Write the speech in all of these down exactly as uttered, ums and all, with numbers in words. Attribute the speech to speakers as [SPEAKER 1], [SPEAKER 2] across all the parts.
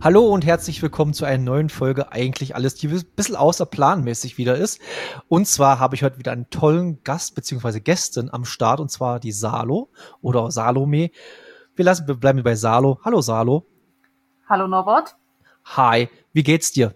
[SPEAKER 1] Hallo und herzlich willkommen zu einer neuen Folge Eigentlich alles, die ein bisschen außerplanmäßig wieder ist. Und zwar habe ich heute wieder einen tollen Gast bzw. Gästin am Start, und zwar die Salo oder Salome. Wir, lassen, wir bleiben bei Salo. Hallo Salo.
[SPEAKER 2] Hallo Norbert.
[SPEAKER 1] Hi, wie geht's dir?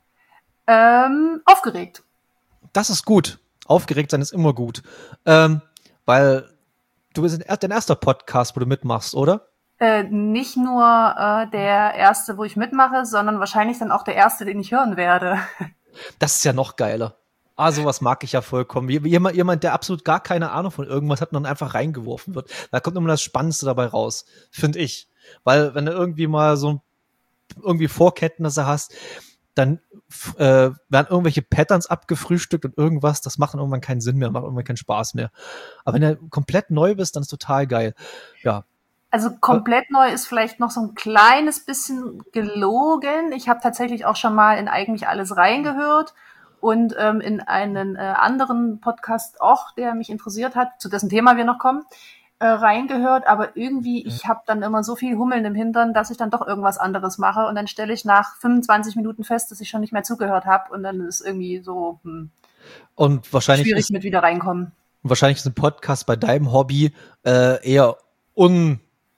[SPEAKER 2] Ähm, aufgeregt.
[SPEAKER 1] Das ist gut. Aufgeregt sein ist immer gut. Ähm, weil du bist dein erster Podcast, wo du mitmachst, oder?
[SPEAKER 2] Äh, nicht nur äh, der erste, wo ich mitmache, sondern wahrscheinlich dann auch der erste, den ich hören werde.
[SPEAKER 1] Das ist ja noch geiler. Ah, sowas mag ich ja vollkommen. Jemand, jemand, der absolut gar keine Ahnung von irgendwas hat und dann einfach reingeworfen wird. Da kommt immer das Spannendste dabei raus, finde ich. Weil wenn du irgendwie mal so irgendwie Vorkenntnisse hast, dann äh, werden irgendwelche Patterns abgefrühstückt und irgendwas, das macht irgendwann keinen Sinn mehr, macht irgendwann keinen Spaß mehr. Aber wenn du komplett neu bist, dann ist total geil. Ja.
[SPEAKER 2] Also komplett neu ist vielleicht noch so ein kleines bisschen gelogen. Ich habe tatsächlich auch schon mal in eigentlich alles reingehört und ähm, in einen äh, anderen Podcast auch, der mich interessiert hat, zu dessen Thema wir noch kommen, äh, reingehört. Aber irgendwie, ich habe dann immer so viel Hummeln im Hintern, dass ich dann doch irgendwas anderes mache. Und dann stelle ich nach fünfundzwanzig Minuten fest, dass ich schon nicht mehr zugehört habe. Und dann ist irgendwie so hm,
[SPEAKER 1] und wahrscheinlich
[SPEAKER 2] schwierig
[SPEAKER 1] ist,
[SPEAKER 2] mit wieder reinkommen.
[SPEAKER 1] Wahrscheinlich ist ein Podcast bei deinem Hobby äh, eher un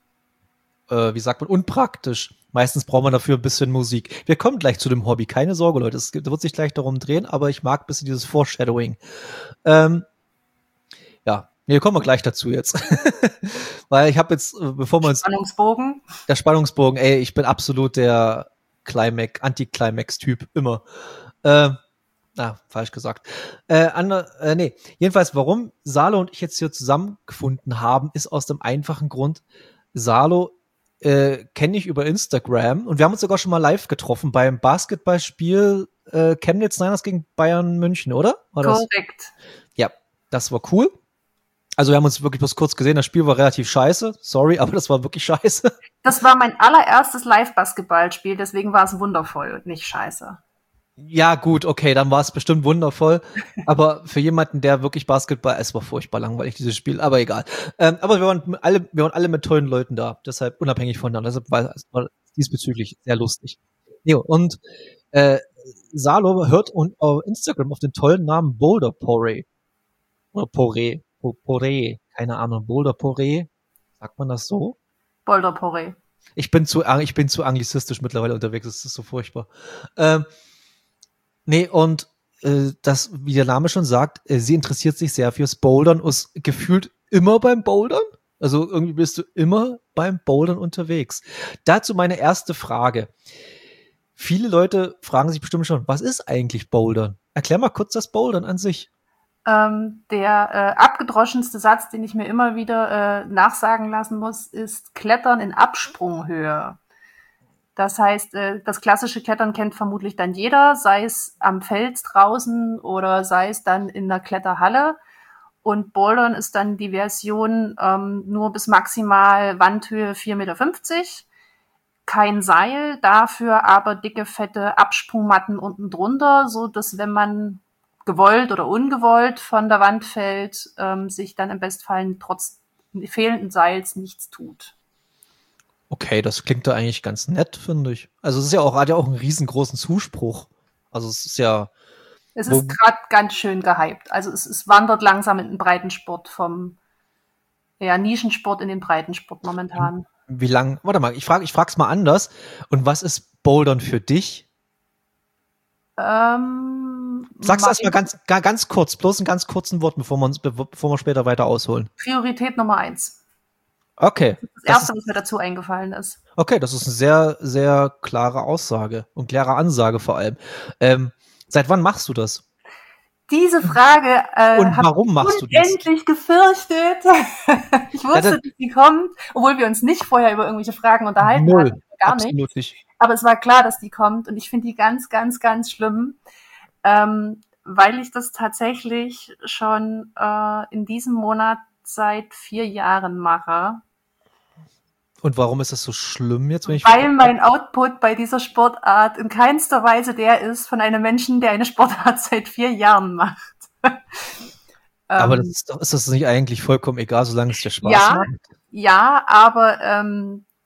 [SPEAKER 1] wie sagt man, unpraktisch. Meistens braucht man dafür ein bisschen Musik. Wir kommen gleich zu dem Hobby. Keine Sorge, Leute. Es wird sich gleich darum drehen, aber ich mag ein bisschen dieses Foreshadowing. Ähm, ja, nee, kommen wir gleich dazu jetzt. Weil ich habe jetzt, bevor wir uns...
[SPEAKER 2] Spannungsbogen.
[SPEAKER 1] Der Spannungsbogen, ey, ich bin absolut der Climax, Anti-Climax-Typ, immer. Ähm, Ah, falsch gesagt. Äh, andere, äh, nee, jedenfalls, warum Salo und ich jetzt hier zusammengefunden haben, ist aus dem einfachen Grund, Salo äh, kenne ich über Instagram und wir haben uns sogar schon mal live getroffen beim Basketballspiel äh, Chemnitz Niners gegen Bayern München, oder? War das?
[SPEAKER 2] Korrekt.
[SPEAKER 1] Ja, das war cool. Also wir haben uns wirklich bloß kurz gesehen, das Spiel war relativ scheiße, sorry, aber das war wirklich scheiße.
[SPEAKER 2] Das war mein allererstes Live-Basketballspiel, deswegen war es wundervoll und nicht scheiße.
[SPEAKER 1] Ja, gut, okay, dann war es bestimmt wundervoll. Aber für jemanden, der wirklich Basketball, es war furchtbar langweilig, dieses Spiel, aber egal. Ähm, aber wir waren alle, wir waren alle mit tollen Leuten da, deshalb unabhängig voneinander. Deshalb war es war diesbezüglich sehr lustig. Jo, und äh, Salo hört und auf Instagram auf den tollen Namen Boulder Poré. Oder Poré. Poré, keine Ahnung, Boulder Poré. Sagt man das so?
[SPEAKER 2] Boulder Poré.
[SPEAKER 1] Ich bin zu, ich bin zu anglizistisch mittlerweile unterwegs, das ist so furchtbar. Ähm, Nee, und äh, das, wie der Name schon sagt, äh, sie interessiert sich sehr fürs Bouldern und ist gefühlt immer beim Bouldern. Also irgendwie bist du immer beim Bouldern unterwegs. Dazu meine erste Frage. Viele Leute fragen sich bestimmt schon, was ist eigentlich Bouldern? Erklär mal kurz das Bouldern an sich.
[SPEAKER 2] Ähm, der äh, abgedroschenste Satz, den ich mir immer wieder äh, nachsagen lassen muss, ist Klettern in Absprunghöhe. Das heißt, das klassische Klettern kennt vermutlich dann jeder, sei es am Fels draußen oder sei es dann in der Kletterhalle. Und Bouldern ist dann die Version ähm, nur bis maximal Wandhöhe vier Komma fünfzig Meter. Kein Seil, dafür aber dicke, fette Absprungmatten unten drunter, so dass wenn man gewollt oder ungewollt von der Wand fällt, ähm, sich dann im Bestfall trotz fehlenden Seils nichts tut.
[SPEAKER 1] Okay, das klingt da eigentlich ganz nett, finde ich. Also es ist ja auch, hat ja auch einen riesengroßen Zuspruch. Also es ist ja...
[SPEAKER 2] Es ist gerade ganz schön gehypt. Also es, es wandert langsam in den Breitensport vom ja, Nischensport in den Breitensport momentan.
[SPEAKER 1] Wie lang? Warte mal, ich frage, ich frag's mal anders. Und was ist Bouldern für dich?
[SPEAKER 2] Ähm,
[SPEAKER 1] Sag's erst mal ganz, ganz kurz, bloß in ganz kurzen Worten, bevor wir, uns, bevor wir später weiter ausholen.
[SPEAKER 2] Priorität Nummer eins.
[SPEAKER 1] Okay.
[SPEAKER 2] Das ist das Erste, was mir dazu eingefallen ist.
[SPEAKER 1] Okay, das ist eine sehr, sehr klare Aussage und klare Ansage vor allem. Ähm, seit wann machst du das?
[SPEAKER 2] Diese Frage äh,
[SPEAKER 1] und warum machst du
[SPEAKER 2] das? Endlich gefürchtet. Ich wusste, ja, das, dass sie kommt, obwohl wir uns nicht vorher über irgendwelche Fragen unterhalten
[SPEAKER 1] null,
[SPEAKER 2] hatten. Gar nicht.
[SPEAKER 1] Absolut nicht.
[SPEAKER 2] Aber es war klar, dass die kommt und ich finde die ganz, ganz, ganz schlimm, ähm, weil ich das tatsächlich schon äh, in diesem Monat seit vier Jahren mache.
[SPEAKER 1] Und warum ist das so schlimm jetzt? Wenn ich
[SPEAKER 2] Weil mein Output bei dieser Sportart in keinster Weise der ist von einem Menschen, der eine Sportart seit vier Jahren macht.
[SPEAKER 1] Aber das ist, doch, ist das nicht eigentlich vollkommen egal, solange es dir Spaß
[SPEAKER 2] ja,
[SPEAKER 1] macht?
[SPEAKER 2] Ja, aber ähm,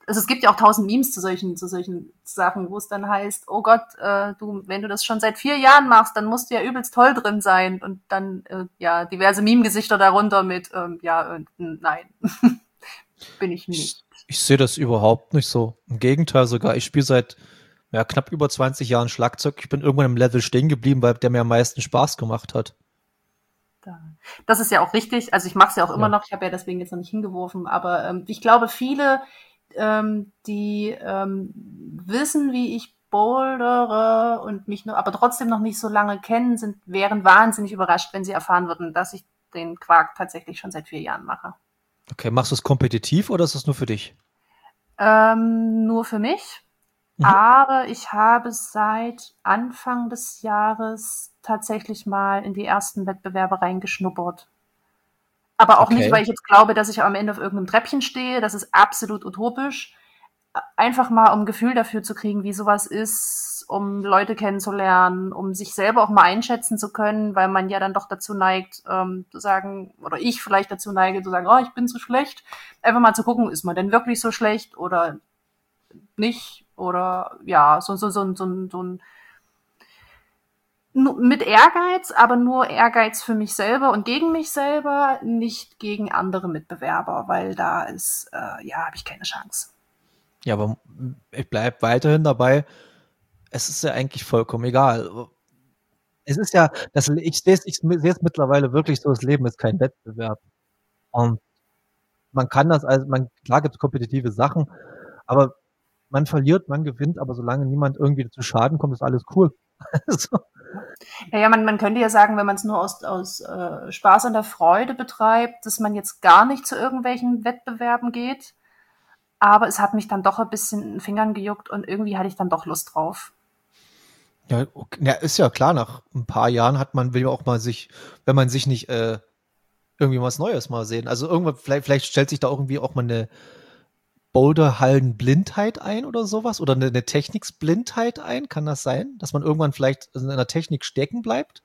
[SPEAKER 2] also es gibt ja auch tausend Memes zu solchen, zu solchen Sachen, wo es dann heißt, oh Gott, äh, du, wenn du das schon seit vier Jahren machst, dann musst du ja übelst toll drin sein. Und dann, äh, ja, diverse Meme-Gesichter darunter mit, ähm, ja, äh, nein, bin ich nicht.
[SPEAKER 1] Ich, ich sehe das überhaupt nicht so. Im Gegenteil sogar, ich spiele seit ja, knapp über zwanzig Jahren Schlagzeug. Ich bin irgendwann im Level stehen geblieben, weil der mir am meisten Spaß gemacht hat.
[SPEAKER 2] Das ist ja auch richtig. Also ich mache es ja auch immer
[SPEAKER 1] Ja.
[SPEAKER 2] noch. Ich habe ja deswegen jetzt noch nicht hingeworfen. Aber ähm, ich glaube, viele, ähm, die ähm, wissen, wie ich bouldere und mich nur, aber trotzdem noch nicht so lange kennen, sind, wären wahnsinnig überrascht, wenn sie erfahren würden, dass ich den Quark tatsächlich schon seit vier Jahren mache.
[SPEAKER 1] Okay, machst du es kompetitiv oder ist das nur für dich?
[SPEAKER 2] Ähm, nur für mich. Mhm. Aber ich habe seit Anfang des Jahres tatsächlich mal in die ersten Wettbewerbe reingeschnuppert. Aber auch okay. nicht, weil ich jetzt glaube, dass ich am Ende auf irgendeinem Treppchen stehe. Das ist absolut utopisch. Einfach mal, um ein Gefühl dafür zu kriegen, wie sowas ist, um Leute kennenzulernen, um sich selber auch mal einschätzen zu können, weil man ja dann doch dazu neigt, ähm, zu sagen, oder ich vielleicht dazu neige, zu sagen, oh, ich bin so schlecht. Einfach mal zu gucken, ist man denn wirklich so schlecht oder nicht? Oder ja, so, so, so, so, so ein mit Ehrgeiz, aber nur Ehrgeiz für mich selber und gegen mich selber, nicht gegen andere Mitbewerber, weil da ist, äh, ja, habe ich keine Chance.
[SPEAKER 1] Ja, aber ich bleibe weiterhin dabei, es ist ja eigentlich vollkommen egal. Es ist ja, das, ich sehe es ich sehe es mittlerweile wirklich so, das Leben ist kein Wettbewerb. Und man kann das, also man, klar gibt es kompetitive Sachen, aber man verliert, man gewinnt, aber solange niemand irgendwie zu Schaden kommt, ist alles cool.
[SPEAKER 2] so. Naja, man, man könnte ja sagen, wenn man es nur aus, aus äh, Spaß und der Freude betreibt, dass man jetzt gar nicht zu irgendwelchen Wettbewerben geht. Aber es hat mich dann doch ein bisschen in den Fingern gejuckt und irgendwie hatte ich dann doch Lust drauf.
[SPEAKER 1] Ja, okay. Ja, ist ja klar, nach ein paar Jahren hat man, will ja auch mal sich, wenn man sich nicht äh, irgendwie was Neues mal sehen. Also irgendwann, vielleicht, vielleicht stellt sich da irgendwie auch mal eine Boulderhallen-Blindheit ein oder sowas? Oder eine, eine Techniksblindheit ein? Kann das sein? Dass man irgendwann vielleicht in einer Technik stecken bleibt?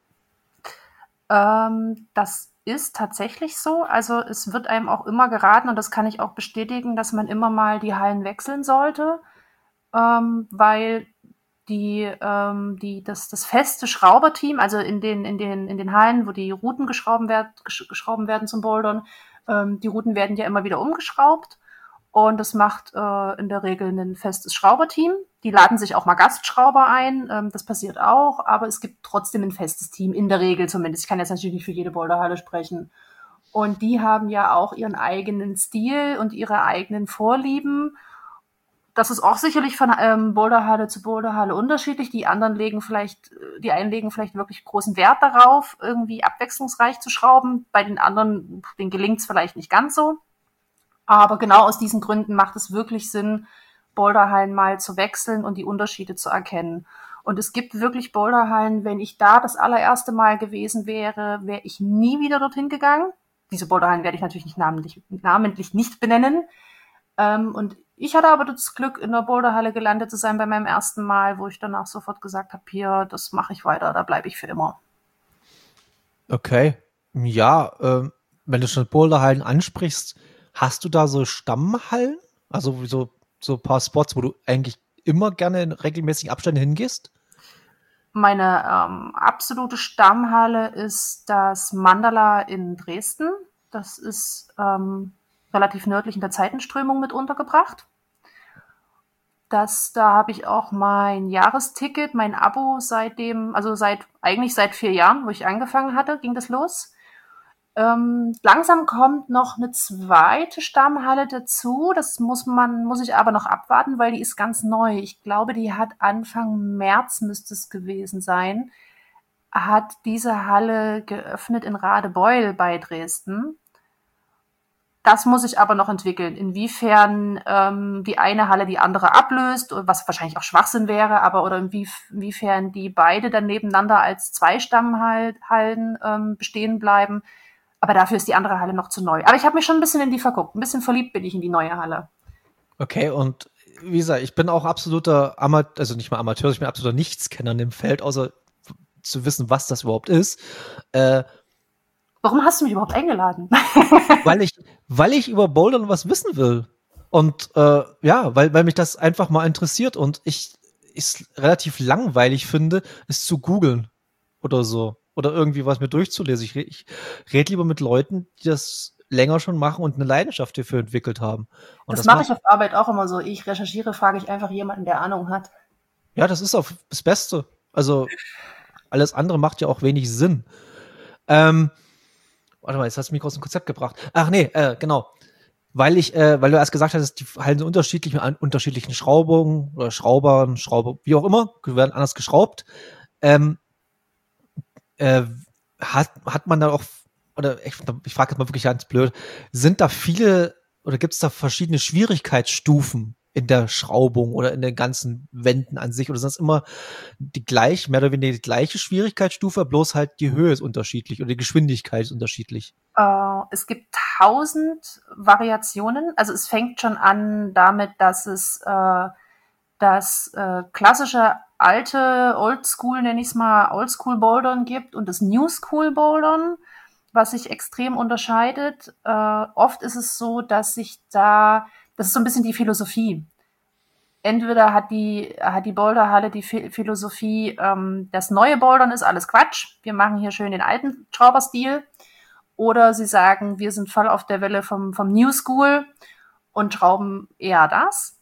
[SPEAKER 2] Ähm, das ist tatsächlich so. Also es wird einem auch immer geraten, und das kann ich auch bestätigen, dass man immer mal die Hallen wechseln sollte, ähm, weil die, ähm, die, das, das feste Schrauberteam, also in den, in den, in den Hallen, wo die Routen geschrauben, werd, geschrauben werden zum Bouldern, ähm, die Routen werden ja immer wieder umgeschraubt. Und das macht äh, in der Regel ein festes Schrauberteam. Die laden sich auch mal Gastschrauber ein, ähm, das passiert auch, aber es gibt trotzdem ein festes Team, in der Regel zumindest. Ich kann jetzt natürlich nicht für jede Boulderhalle sprechen. Und die haben ja auch ihren eigenen Stil und ihre eigenen Vorlieben. Das ist auch sicherlich von ähm, Boulderhalle zu Boulderhalle unterschiedlich. Die anderen legen vielleicht, die einen legen vielleicht wirklich großen Wert darauf, irgendwie abwechslungsreich zu schrauben. Bei den anderen, denen gelingt es vielleicht nicht ganz so. Aber genau aus diesen Gründen macht es wirklich Sinn, Boulderhallen mal zu wechseln und die Unterschiede zu erkennen. Und es gibt wirklich Boulderhallen, wenn ich da das allererste Mal gewesen wäre, wäre ich nie wieder dorthin gegangen. Diese Boulderhallen werde ich natürlich nicht namentlich, namentlich nicht benennen. Ähm, und ich hatte aber das Glück, in der Boulderhalle gelandet zu sein bei meinem ersten Mal, wo ich danach sofort gesagt habe, hier, das mache ich weiter, da bleibe ich für immer.
[SPEAKER 1] Okay. Ja, ähm, wenn du schon Boulderhallen ansprichst, hast du da so Stammhallen? Also so, so ein paar Spots, wo du eigentlich immer gerne in regelmäßigen Abständen hingehst?
[SPEAKER 2] Meine ähm, absolute Stammhalle ist das Mandala in Dresden. Das ist ähm, relativ nördlich in der Zeitenströmung mit untergebracht. Das, da habe ich auch mein Jahresticket, mein Abo seitdem, also seit eigentlich seit vier Jahren, wo ich angefangen hatte, ging das los. Ähm, langsam kommt noch eine zweite Stammhalle dazu. Das muss man, muss ich aber noch abwarten, weil die ist ganz neu. Ich glaube, die hat Anfang März müsste es gewesen sein. Hat diese Halle geöffnet in Radebeul bei Dresden. Das muss ich aber noch entwickeln, inwiefern ähm, die eine Halle die andere ablöst, was wahrscheinlich auch Schwachsinn wäre, aber oder inwiefern die beide dann nebeneinander als zwei Stammhallen ähm, bestehen bleiben. Aber dafür ist die andere Halle noch zu neu. Aber ich habe mich schon ein bisschen in die verguckt. Ein bisschen verliebt bin ich in die neue Halle.
[SPEAKER 1] Okay, und wie gesagt, ich bin auch absoluter Amateur, also nicht mal Amateur, ich bin absoluter Nichtskenner in dem Feld, außer zu wissen, was das überhaupt ist. Äh,
[SPEAKER 2] Warum hast du mich überhaupt eingeladen?
[SPEAKER 1] weil ich, weil ich über Bouldern was wissen will. Und äh, ja, weil, weil mich das einfach mal interessiert und ich es relativ langweilig finde, es zu googeln oder so. Oder irgendwie was mir durchzulesen. Ich, re- ich rede lieber mit Leuten, die das länger schon machen und eine Leidenschaft dafür entwickelt haben. Und
[SPEAKER 2] Das
[SPEAKER 1] das
[SPEAKER 2] mache
[SPEAKER 1] macht,
[SPEAKER 2] ich auf Arbeit auch immer so. Ich recherchiere, frage ich einfach jemanden, der Ahnung hat.
[SPEAKER 1] ja, das ist auch das Beste. Also alles andere macht ja auch wenig Sinn. Ähm, warte mal, jetzt hast du mich aus dem Konzept gebracht. Ach nee, äh, genau. Weil ich, äh, weil du erst gesagt hast, die Hallen sind unterschiedlich mit an, unterschiedlichen Schraubungen oder Schraubern, Schraube, wie auch immer, werden anders geschraubt. Ähm, äh, hat, hat man da auch, oder ich, ich frage jetzt mal wirklich ganz blöd, sind da viele oder gibt es da verschiedene Schwierigkeitsstufen in der Schraubung oder in den ganzen Wänden an sich? Oder sind das immer die gleich, mehr oder weniger die gleiche Schwierigkeitsstufe, bloß halt die Höhe ist unterschiedlich oder die Geschwindigkeit ist unterschiedlich?
[SPEAKER 2] Äh, es gibt tausend Variationen. Also es fängt schon an damit, dass es äh, das äh, klassische alte Oldschool, nenne ich es mal, Oldschool-Bouldern gibt und das New-School-Bouldern, was sich extrem unterscheidet. Äh, oft ist es so, dass sich da, das ist so ein bisschen die Philosophie. Entweder hat die, hat die Boulderhalle die Philosophie, ähm, das neue Bouldern ist alles Quatsch, wir machen hier schön den alten Schrauberstil. Oder sie sagen, wir sind voll auf der Welle vom, vom New School und schrauben eher das.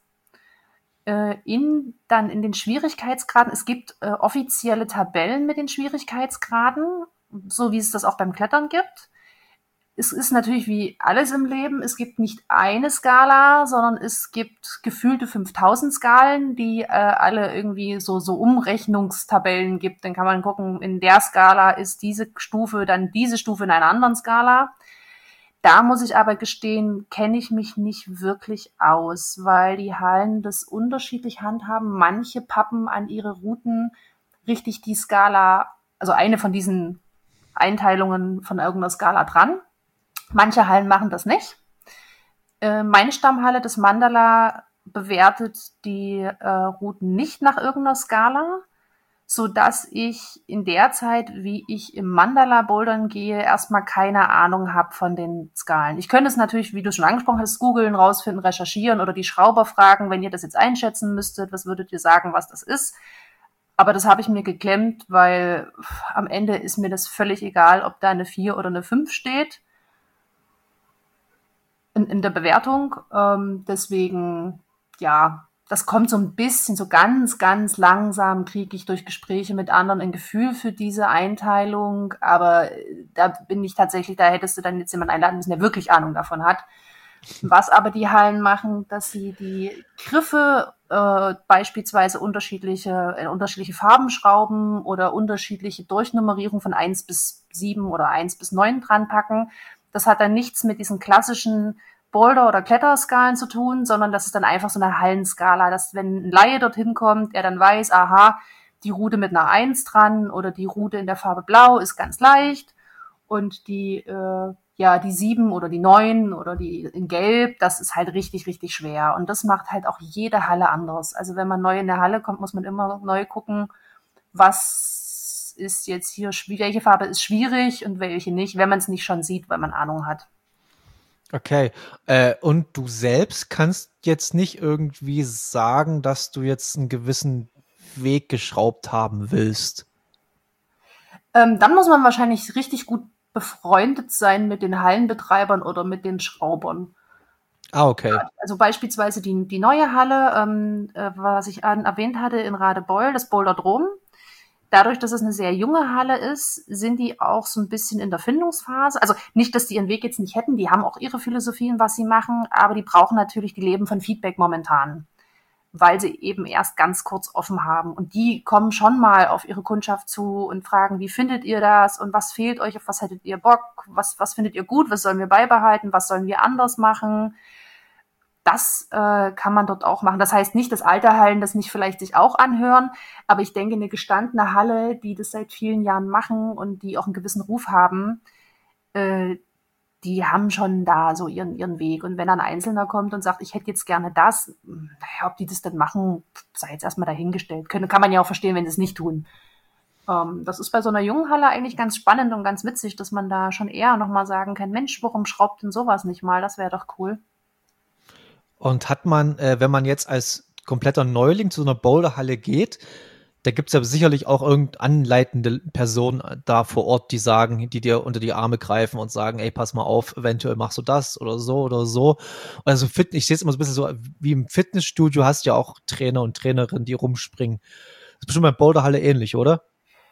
[SPEAKER 2] Äh, in, dann in den Schwierigkeitsgraden, es gibt äh, offizielle Tabellen mit den Schwierigkeitsgraden, so wie es das auch beim Klettern gibt. Es ist natürlich wie alles im Leben, es gibt nicht eine Skala, sondern es gibt gefühlte fünftausend Skalen, die äh, alle irgendwie so, so Umrechnungstabellen gibt. Dann kann man gucken, in der Skala ist diese Stufe, dann diese Stufe in einer anderen Skala. Da muss ich aber gestehen, kenne ich mich nicht wirklich aus, weil die Hallen das unterschiedlich handhaben. Manche pappen an ihre Routen richtig die Skala, also eine von diesen Einteilungen von irgendeiner Skala dran. Manche Hallen machen das nicht. Äh, meine Stammhalle, das Mandala, bewertet die äh, Routen nicht nach irgendeiner Skala, so dass ich in der Zeit, wie ich im Mandala bouldern gehe, erstmal keine Ahnung habe von den Skalen. Ich könnte es natürlich, wie du schon angesprochen hast, googeln, rausfinden, recherchieren oder die Schrauber fragen, wenn ihr das jetzt einschätzen müsstet, was würdet ihr sagen, was das ist? Aber das habe ich mir geklemmt, weil am Ende ist mir das völlig egal, ob da eine vier oder eine fünf steht in, in der Bewertung. Ähm, deswegen, ja, das kommt so ein bisschen, so ganz, ganz langsam kriege ich durch Gespräche mit anderen ein Gefühl für diese Einteilung. Aber da bin ich tatsächlich, da hättest du dann jetzt jemanden einladen müssen, der wirklich Ahnung davon hat. Was aber die Hallen machen, dass sie die Griffe äh, beispielsweise unterschiedliche, äh, unterschiedliche Farben schrauben oder unterschiedliche Durchnummerierung von eins bis sieben oder eins bis neun dran packen. Das hat dann nichts mit diesen klassischen Boulder- oder Kletterskalen zu tun, sondern das ist dann einfach so eine Hallenskala, dass wenn ein Laie dorthin kommt, er dann weiß, aha, die Route mit einer eins dran oder die Route in der Farbe Blau ist ganz leicht und die, äh, ja, die sieben oder die neun oder die in Gelb, das ist halt richtig, richtig schwer. Und das macht halt auch jede Halle anders. Also wenn man neu in der Halle kommt, muss man immer neu gucken, was ist jetzt hier, welche Farbe ist schwierig und welche nicht, wenn man es nicht schon sieht, weil man Ahnung hat.
[SPEAKER 1] Okay. Äh, und du selbst kannst jetzt nicht irgendwie sagen, dass du jetzt einen gewissen Weg geschraubt haben willst.
[SPEAKER 2] Ähm, dann muss man wahrscheinlich richtig gut befreundet sein mit den Hallenbetreibern oder mit den Schraubern.
[SPEAKER 1] Ah, okay.
[SPEAKER 2] Also beispielsweise die, die neue Halle, ähm, äh, was ich an, erwähnt hatte in Radebeul, das Boulderdrom. Dadurch, dass es eine sehr junge Halle ist, sind die auch so ein bisschen in der Findungsphase. Also nicht, dass die ihren Weg jetzt nicht hätten, die haben auch ihre Philosophien, was sie machen, aber die brauchen natürlich, die leben von Feedback momentan, weil sie eben erst ganz kurz offen haben. Und die kommen schon mal auf ihre Kundschaft zu und fragen, wie findet ihr das und was fehlt euch, auf was hättet ihr Bock, was, was findet ihr gut, was sollen wir beibehalten, was sollen wir anders machen. Das äh, kann man dort auch machen. Das heißt nicht, dass alte Hallen das nicht vielleicht sich auch anhören, aber ich denke, eine gestandene Halle, die das seit vielen Jahren machen und die auch einen gewissen Ruf haben, äh, die haben schon da so ihren, ihren Weg. Und wenn ein Einzelner kommt und sagt, ich hätte jetzt gerne das, naja, ob die das dann machen, sei jetzt erstmal dahingestellt. Können, kann man ja auch verstehen, wenn sie es nicht tun. Ähm, das ist bei so einer jungen Halle eigentlich ganz spannend und ganz witzig, dass man da schon eher nochmal sagen kann, Mensch, warum schraubt denn sowas nicht mal? Das wäre doch cool.
[SPEAKER 1] Und hat man, äh, wenn man jetzt als kompletter Neuling zu so einer Boulderhalle geht, da gibt's ja sicherlich auch irgendeine anleitende Person da vor Ort, die sagen, die dir unter die Arme greifen und sagen, ey, pass mal auf, eventuell machst du das oder so oder so. Also Fit, ich sehe es immer so ein bisschen so, wie im Fitnessstudio hast du ja auch Trainer und Trainerinnen, die rumspringen. Das ist bestimmt bei Boulderhalle ähnlich, oder?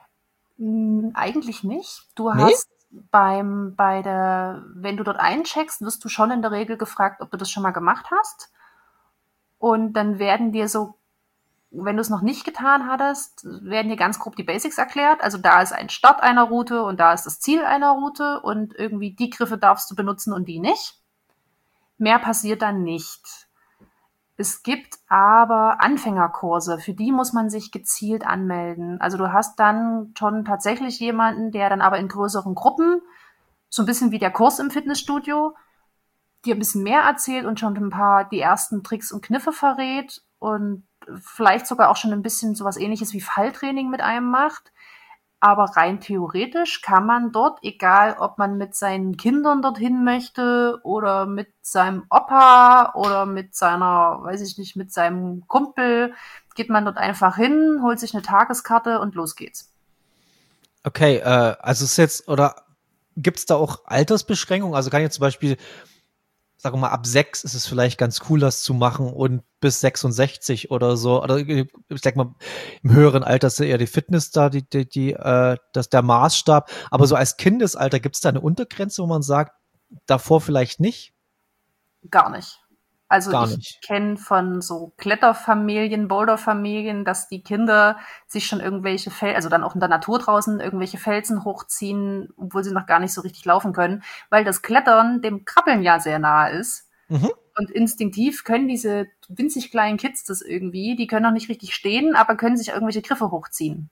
[SPEAKER 2] Hm, eigentlich nicht. Du
[SPEAKER 1] Nee?
[SPEAKER 2] hast beim, bei der, wenn du dort eincheckst, wirst du schon in der Regel gefragt, ob du das schon mal gemacht hast. Und dann werden dir so, wenn du es noch nicht getan hattest, werden dir ganz grob die Basics erklärt. Also da ist ein Start einer Route und da ist das Ziel einer Route und irgendwie die Griffe darfst du benutzen und die nicht. Mehr passiert dann nicht. Es gibt aber Anfängerkurse, für die muss man sich gezielt anmelden. Also du hast dann schon tatsächlich jemanden, der dann aber in größeren Gruppen, so ein bisschen wie der Kurs im Fitnessstudio, dir ein bisschen mehr erzählt und schon ein paar die ersten Tricks und Kniffe verrät und vielleicht sogar auch schon ein bisschen sowas Ähnliches wie Falltraining mit einem macht. Aber rein theoretisch kann man dort, egal ob man mit seinen Kindern dorthin möchte oder mit seinem Opa oder mit seiner, weiß ich nicht, mit seinem Kumpel, geht man dort einfach hin, holt sich eine Tageskarte und los geht's.
[SPEAKER 1] Okay, äh, also ist jetzt, oder gibt's da auch Altersbeschränkungen? Also kann ich jetzt zum Beispiel, sagen wir mal, ab sechs ist es vielleicht ganz cool, das zu machen und bis sechsundsechzig oder so. Oder ich sag mal, im höheren Alter ist ja eher die Fitness da, die, die, die, äh, das der Maßstab. Aber so als Kindesalter gibt's da eine Untergrenze, wo man sagt, davor vielleicht nicht?
[SPEAKER 2] Gar nicht. Also
[SPEAKER 1] Gar
[SPEAKER 2] ich
[SPEAKER 1] nicht.
[SPEAKER 2] kenne von so Kletterfamilien, Boulderfamilien, dass die Kinder sich schon irgendwelche Fel also dann auch in der Natur draußen irgendwelche Felsen hochziehen, obwohl sie noch gar nicht so richtig laufen können, weil das Klettern dem Krabbeln ja sehr nahe ist.
[SPEAKER 1] Mhm.
[SPEAKER 2] Und instinktiv können diese winzig kleinen Kids das irgendwie, die können noch nicht richtig stehen, aber können sich irgendwelche Griffe hochziehen.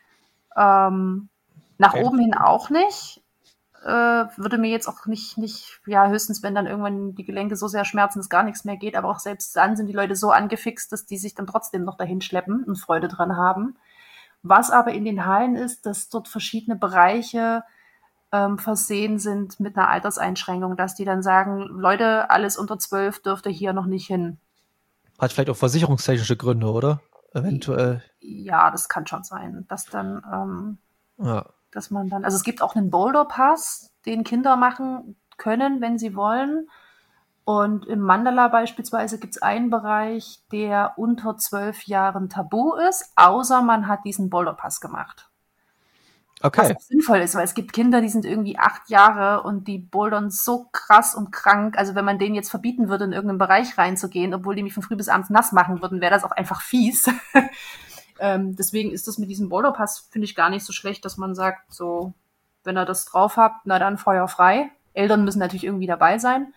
[SPEAKER 2] Ähm, nach
[SPEAKER 1] Okay.
[SPEAKER 2] oben hin auch nicht. Äh, würde mir jetzt auch nicht, nicht, ja, höchstens, wenn dann irgendwann die Gelenke so sehr schmerzen, dass gar nichts mehr geht, aber auch selbst dann sind die Leute so angefixt, dass die sich dann trotzdem noch dahin schleppen und Freude dran haben. Was aber in den Hallen ist, dass dort verschiedene Bereiche ähm, versehen sind mit einer Alterseinschränkung, dass die dann sagen, Leute, alles unter zwölf dürfte hier noch nicht hin.
[SPEAKER 1] Hat vielleicht auch versicherungstechnische Gründe, oder? Eventuell.
[SPEAKER 2] Ja, das kann schon sein, dass dann, ähm,
[SPEAKER 1] Ja.
[SPEAKER 2] dass man dann, also es gibt auch einen Boulder-Pass, den Kinder machen können, wenn sie wollen. Und im Mandala beispielsweise gibt es einen Bereich, der unter zwölf Jahren tabu ist, außer man hat diesen Boulder-Pass gemacht. Was
[SPEAKER 1] Okay.
[SPEAKER 2] auch sinnvoll ist, weil es gibt Kinder, die sind irgendwie acht Jahre und die bouldern so krass und krank. Also wenn man denen jetzt verbieten würde, in irgendeinen Bereich reinzugehen, obwohl die mich von früh bis abends nass machen würden, wäre das auch einfach fies. ähm, deswegen ist das mit diesem Boulderpass, finde ich, gar nicht so schlecht, dass man sagt, so, wenn ihr das drauf habt, na dann Feuer frei. Eltern müssen natürlich irgendwie dabei sein.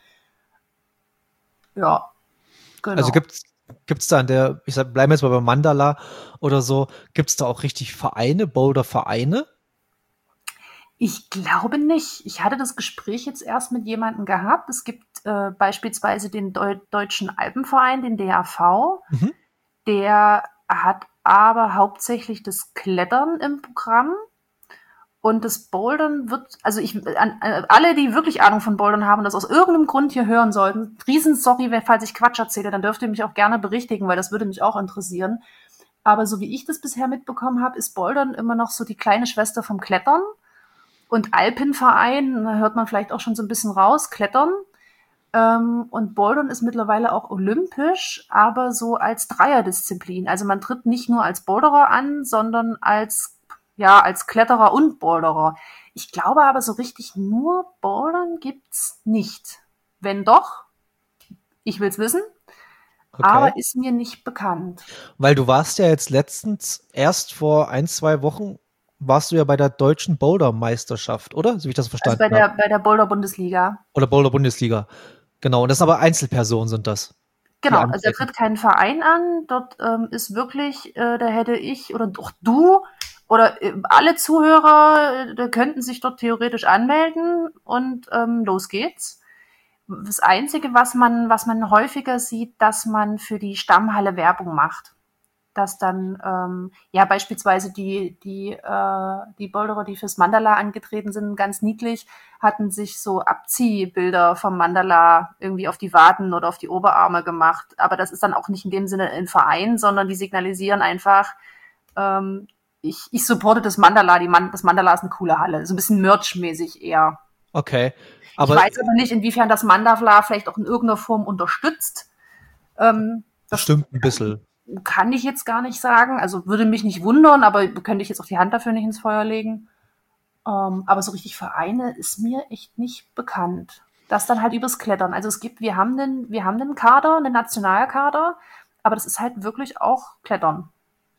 [SPEAKER 2] Ja, genau.
[SPEAKER 1] Also gibt's gibt's da an der, ich sag, bleiben wir jetzt mal bei Mandala oder so, gibt's da auch richtig Vereine, Boulder-Vereine?
[SPEAKER 2] Ich glaube nicht. Ich hatte das Gespräch jetzt erst mit jemandem gehabt. Es gibt äh, beispielsweise den Deu Deutschen Alpenverein, den D A V.
[SPEAKER 1] Mhm.
[SPEAKER 2] Der hat aber hauptsächlich das Klettern im Programm. Und das Bouldern wird, also ich, an, an alle, die wirklich Ahnung von Bouldern haben und das aus irgendeinem Grund hier hören sollten, riesen sorry, falls ich Quatsch erzähle, dann dürft ihr mich auch gerne berichtigen, weil das würde mich auch interessieren. Aber so wie ich das bisher mitbekommen habe, ist Bouldern immer noch so die kleine Schwester vom Klettern. Und Alpenverein, da hört man vielleicht auch schon so ein bisschen raus, Klettern. Ähm, und Bouldern ist mittlerweile auch olympisch, aber so als Dreierdisziplin. Also man tritt nicht nur als Boulderer an, sondern als ja, als Kletterer und Boulderer. Ich glaube aber so richtig nur Bouldern gibt's nicht. Wenn doch, ich will's wissen,
[SPEAKER 1] Okay.
[SPEAKER 2] aber ist mir nicht bekannt.
[SPEAKER 1] Weil du warst ja jetzt letztens, erst vor ein, zwei Wochen, warst du ja bei der deutschen Boulder-Meisterschaft, oder? So wie ich das
[SPEAKER 2] Also
[SPEAKER 1] verstanden
[SPEAKER 2] bei der,
[SPEAKER 1] habe.
[SPEAKER 2] bei der Boulder-Bundesliga.
[SPEAKER 1] Oder Boulder-Bundesliga. Genau, und das sind aber Einzelpersonen sind das, die
[SPEAKER 2] Genau, also er
[SPEAKER 1] antreten.
[SPEAKER 2] tritt keinen Verein an. Dort ähm, ist wirklich, äh, da hätte ich oder auch du oder äh, alle Zuhörer, äh, da könnten sich dort theoretisch anmelden und ähm, los geht's. Das Einzige, was man, was man häufiger sieht, dass man für die Stammhalle Werbung macht. dass dann, ähm, ja, beispielsweise die, die, äh, die Boulderer, die fürs Mandala angetreten sind, ganz niedlich, hatten sich so Abziehbilder vom Mandala irgendwie auf die Waden oder auf die Oberarme gemacht. Aber das ist dann auch nicht in dem Sinne ein Verein, sondern die signalisieren einfach, ähm, ich, ich supporte das Mandala, die Man- das Mandala ist eine coole Halle. So ein bisschen Merch-mäßig eher.
[SPEAKER 1] Okay.
[SPEAKER 2] Ich
[SPEAKER 1] Aber
[SPEAKER 2] weiß aber nicht, inwiefern das Mandala vielleicht auch in irgendeiner Form unterstützt. Ähm, das
[SPEAKER 1] bestimmt ein bisschen.
[SPEAKER 2] kann ich jetzt gar nicht sagen. Also würde mich nicht wundern, aber könnte ich jetzt auch die Hand dafür nicht ins Feuer legen. Ähm, aber so richtig Vereine ist mir echt nicht bekannt. Das dann halt übers Klettern. Also es gibt, wir haben einen, wir haben einen Kader, einen Nationalkader, aber das ist halt wirklich auch Klettern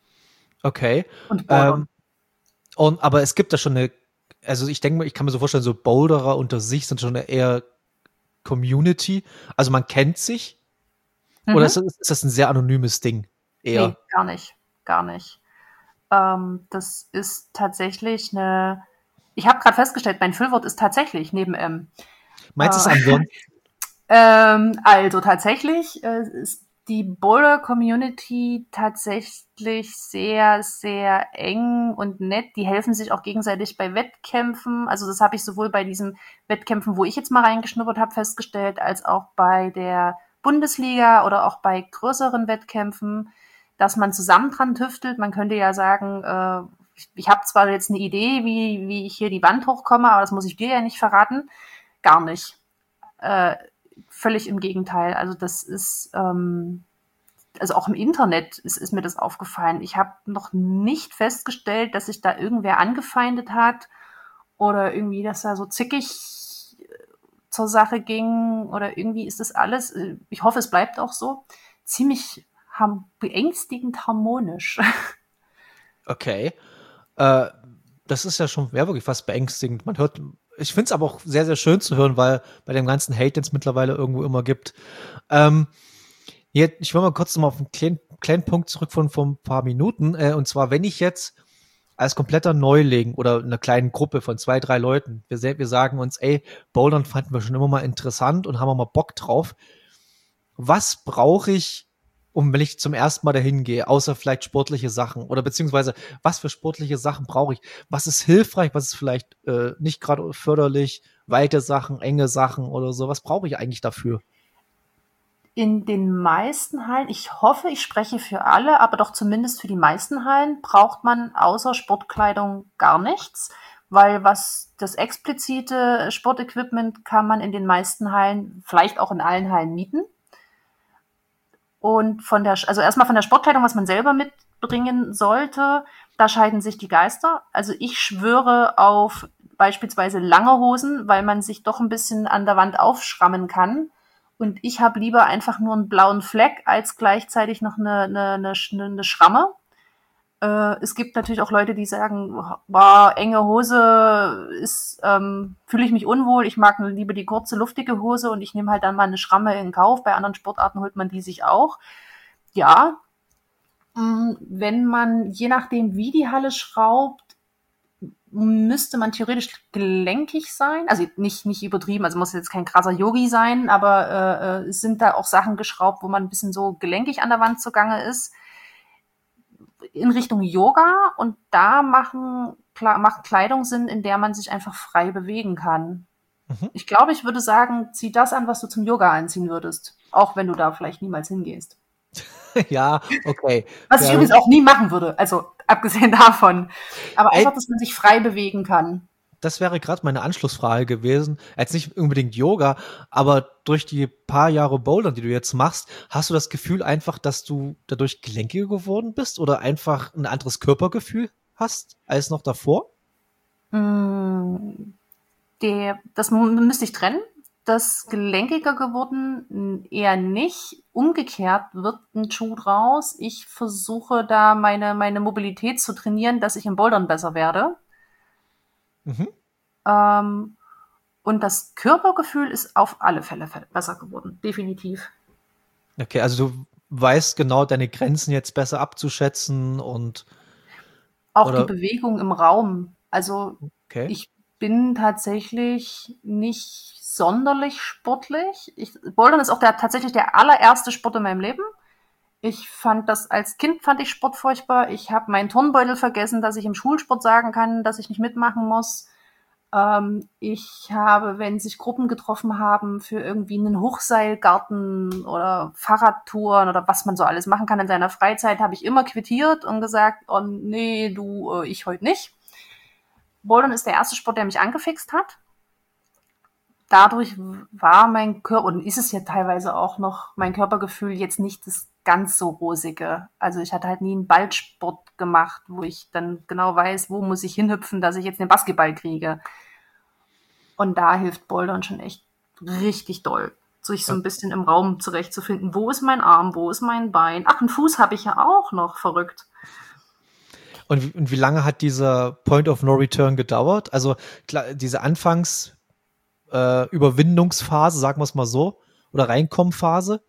[SPEAKER 1] Okay.
[SPEAKER 2] und Bouldern.
[SPEAKER 1] Ähm, und, aber es gibt da schon eine, also ich denke mal, ich kann mir so vorstellen, so Boulderer unter sich sind schon eine eher Community. Also man kennt sich. Oder
[SPEAKER 2] Mhm.
[SPEAKER 1] ist das, ist das ein sehr anonymes Ding? Eher.
[SPEAKER 2] Nee, gar nicht. Gar nicht. Ähm, das ist tatsächlich eine. Ich habe gerade festgestellt, mein Füllwort ist tatsächlich neben M.
[SPEAKER 1] Meinst du es
[SPEAKER 2] Äh,
[SPEAKER 1] ansonsten?
[SPEAKER 2] ähm, also tatsächlich äh, ist die Boulder-Community tatsächlich sehr, sehr eng und nett. Die helfen sich auch gegenseitig bei Wettkämpfen. Also das habe ich sowohl bei diesen Wettkämpfen, wo ich jetzt mal reingeschnuppert habe, festgestellt, als auch bei der Bundesliga oder auch bei größeren Wettkämpfen, dass man zusammen dran tüftelt. Man könnte ja sagen, äh, ich, ich habe zwar jetzt eine Idee, wie, wie ich hier die Wand hochkomme, aber das muss ich dir ja nicht verraten. Gar nicht. Äh, völlig im Gegenteil. Also das ist, ähm, also auch im Internet ist, ist mir das aufgefallen. Ich habe noch nicht festgestellt, dass sich da irgendwer angefeindet hat oder irgendwie, dass da so zickig zur Sache ging oder irgendwie ist das alles, ich hoffe, es bleibt auch so, ziemlich ham- beängstigend harmonisch.
[SPEAKER 1] Okay. Äh, das ist ja schon ja, wirklich fast beängstigend. Man hört, ich finde es aber auch sehr, sehr schön zu hören, weil bei dem ganzen Hate, den es mittlerweile irgendwo immer gibt. Ähm, jetzt, ich will mal kurz noch mal auf einen kleinen, kleinen Punkt zurück von vor ein paar Minuten. Äh, und zwar, wenn ich jetzt als kompletter Neuling oder in einer kleinen Gruppe von zwei, drei Leuten, wir, wir sagen uns, ey, Bouldern fanden wir schon immer mal interessant und haben auch mal Bock drauf. Was brauche ich, um wenn ich zum ersten Mal dahin gehe, außer vielleicht sportliche Sachen oder beziehungsweise was für sportliche Sachen brauche ich? Was ist hilfreich, was ist vielleicht äh, nicht gerade förderlich, weite Sachen, enge Sachen oder so? Was brauche ich eigentlich dafür?
[SPEAKER 2] In den meisten Hallen, ich hoffe, ich spreche für alle, aber doch zumindest für die meisten Hallen, braucht man außer Sportkleidung gar nichts, weil was das explizite Sportequipment kann man in den meisten Hallen, vielleicht auch in allen Hallen mieten. Und von der, also erstmal von der Sportkleidung, was man selber mitbringen sollte, da scheiden sich die Geister. Also ich schwöre auf beispielsweise lange Hosen, weil man sich doch ein bisschen an der Wand aufschrammen kann. Und ich habe lieber einfach nur einen blauen Fleck als gleichzeitig noch eine, eine, eine, eine Schramme. Äh, es gibt natürlich auch Leute, die sagen, boah, enge Hose ist, ähm, fühle ich mich unwohl, ich mag lieber die kurze, luftige Hose und ich nehme halt dann mal eine Schramme in Kauf. Bei anderen Sportarten holt man die sich auch. Ja, mh, wenn man, je nachdem, wie die Halle schraubt, müsste man theoretisch gelenkig sein. Also nicht, nicht übertrieben, also muss jetzt kein krasser Yogi sein, aber äh, äh, es sind da auch Sachen geschraubt, wo man ein bisschen so gelenkig an der Wand zugange ist. In Richtung Yoga und da machen, macht Kleidung Sinn, in der man sich einfach frei bewegen kann.
[SPEAKER 1] Mhm.
[SPEAKER 2] Ich glaube, ich würde sagen, zieh das an, was du zum Yoga anziehen würdest. Auch wenn du da vielleicht niemals hingehst.
[SPEAKER 1] Ja, okay.
[SPEAKER 2] Was ich
[SPEAKER 1] Fair.
[SPEAKER 2] übrigens auch nie machen würde, also abgesehen davon. Aber
[SPEAKER 1] Ey,
[SPEAKER 2] einfach, dass man sich frei bewegen kann.
[SPEAKER 1] das wäre gerade meine Anschlussfrage gewesen. Jetzt nicht unbedingt Yoga, aber durch die paar Jahre Bouldern, die du jetzt machst, hast du das Gefühl einfach, dass du dadurch gelenkiger geworden bist oder einfach ein anderes Körpergefühl hast als noch davor?
[SPEAKER 2] Mm, Der, das müsste ich trennen. Das gelenkiger geworden eher nicht. Umgekehrt wird ein Schuh draus. Ich versuche da meine, meine Mobilität zu trainieren, dass ich im Bouldern besser werde.
[SPEAKER 1] Mhm.
[SPEAKER 2] Ähm, und das Körpergefühl ist auf alle Fälle besser geworden. Definitiv.
[SPEAKER 1] Okay, also du weißt genau deine Grenzen jetzt besser abzuschätzen und
[SPEAKER 2] Auch die
[SPEAKER 1] oder
[SPEAKER 2] Bewegung im Raum. Also
[SPEAKER 1] okay.
[SPEAKER 2] ich bin tatsächlich nicht sonderlich sportlich. Ich, Bouldern ist auch der, tatsächlich der allererste Sport in meinem Leben. Ich fand das, als Kind fand ich Sport furchtbar. Ich habe meinen Turnbeutel vergessen, dass ich im Schulsport sagen kann, dass ich nicht mitmachen muss. Ähm, ich habe, wenn sich Gruppen getroffen haben für irgendwie einen Hochseilgarten oder Fahrradtouren oder was man so alles machen kann in seiner Freizeit, habe ich immer quittiert und gesagt, oh nee, du, äh, ich heute nicht. Bouldern ist der erste Sport, der mich angefixt hat. Dadurch war mein Körper, und ist es ja teilweise auch noch, mein Körpergefühl jetzt nicht das ganz so rosige. Also ich hatte halt nie einen Ballsport gemacht, wo ich dann genau weiß, wo muss ich hinhüpfen, dass ich jetzt den Basketball kriege. Und da hilft Bouldern schon echt richtig doll, sich so ein bisschen im Raum zurechtzufinden. Wo ist mein Arm, wo ist mein Bein? Ach, einen Fuß habe ich ja auch noch, verrückt.
[SPEAKER 1] Und wie, und wie lange hat dieser Point of No Return gedauert? Also klar, diese Anfangs- Äh, Überwindungsphase, sagen wir es mal so, oder Reinkommenphase?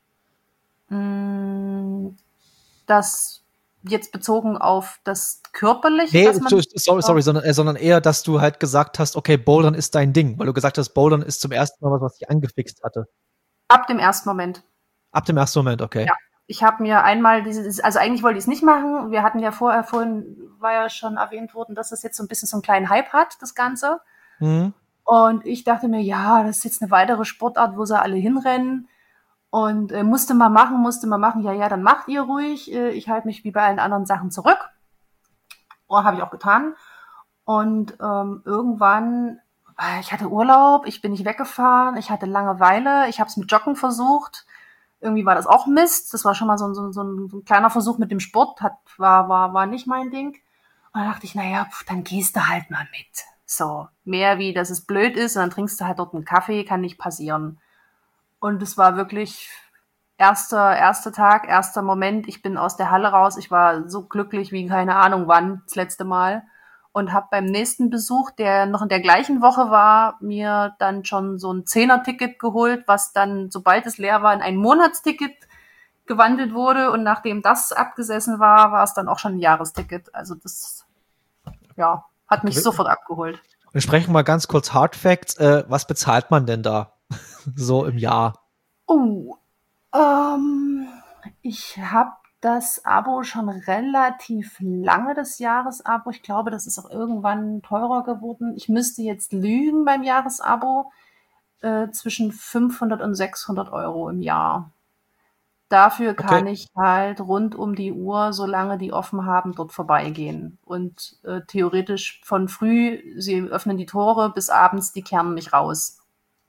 [SPEAKER 2] Das jetzt bezogen auf das Körperliche,
[SPEAKER 1] Nee,
[SPEAKER 2] dass man
[SPEAKER 1] sorry, sorry, sondern, äh, sondern eher, dass du halt gesagt hast, okay, Bouldern ist dein Ding, weil du gesagt hast, Bouldern ist zum ersten Mal was, was dich angefixt hatte.
[SPEAKER 2] ab dem ersten Moment.
[SPEAKER 1] Ab dem ersten Moment, okay.
[SPEAKER 2] Ja, ich habe mir einmal dieses, also eigentlich wollte ich es nicht machen. Wir hatten ja vorher, vorhin war ja schon erwähnt worden, dass das jetzt so ein bisschen so einen kleinen Hype hat, das Ganze.
[SPEAKER 1] Mhm.
[SPEAKER 2] Und ich dachte mir, ja, das ist jetzt eine weitere Sportart, wo sie alle hinrennen. Und äh, musste mal machen, musste mal machen. Ja, ja, dann macht ihr ruhig. Äh, ich halte mich wie bei allen anderen Sachen zurück. Oh, habe ich auch getan. Und ähm, irgendwann, äh, ich hatte Urlaub, ich bin nicht weggefahren, ich hatte Langeweile, ich habe es mit Joggen versucht. Irgendwie war das auch Mist. Das war schon mal so, so, so, ein, so ein kleiner Versuch mit dem Sport, hat, war, war, war nicht mein Ding. Und dann dachte ich, naja, pf, dann gehst du halt mal mit. So, mehr wie, dass es blöd ist und dann trinkst du halt dort einen Kaffee, kann nicht passieren. Und es war wirklich erster, erster Tag, erster Moment. Ich bin aus der Halle raus. Ich war so glücklich wie keine Ahnung wann, das letzte Mal. Und habe beim nächsten Besuch, der noch in der gleichen Woche war, mir dann schon so ein Zehner-Ticket geholt, was dann, sobald es leer war, in ein Monatsticket gewandelt wurde. Und nachdem das abgesessen war, war es dann auch schon ein Jahresticket. Also das, ja, hat mich sofort abgeholt.
[SPEAKER 1] Wir sprechen mal ganz kurz Hard Facts. Äh, was bezahlt man denn da so im Jahr?
[SPEAKER 2] Oh, ähm, ich habe das Abo schon relativ lange, das Jahresabo. Ich glaube, das ist auch irgendwann teurer geworden. Ich müsste jetzt lügen beim Jahresabo. Äh, zwischen fünfhundert und sechshundert Euro im Jahr. Dafür kann
[SPEAKER 1] Okay.
[SPEAKER 2] ich halt rund um die Uhr, solange die offen haben, dort vorbeigehen. Und äh, theoretisch von früh, sie öffnen die Tore, bis abends, die kehren mich raus.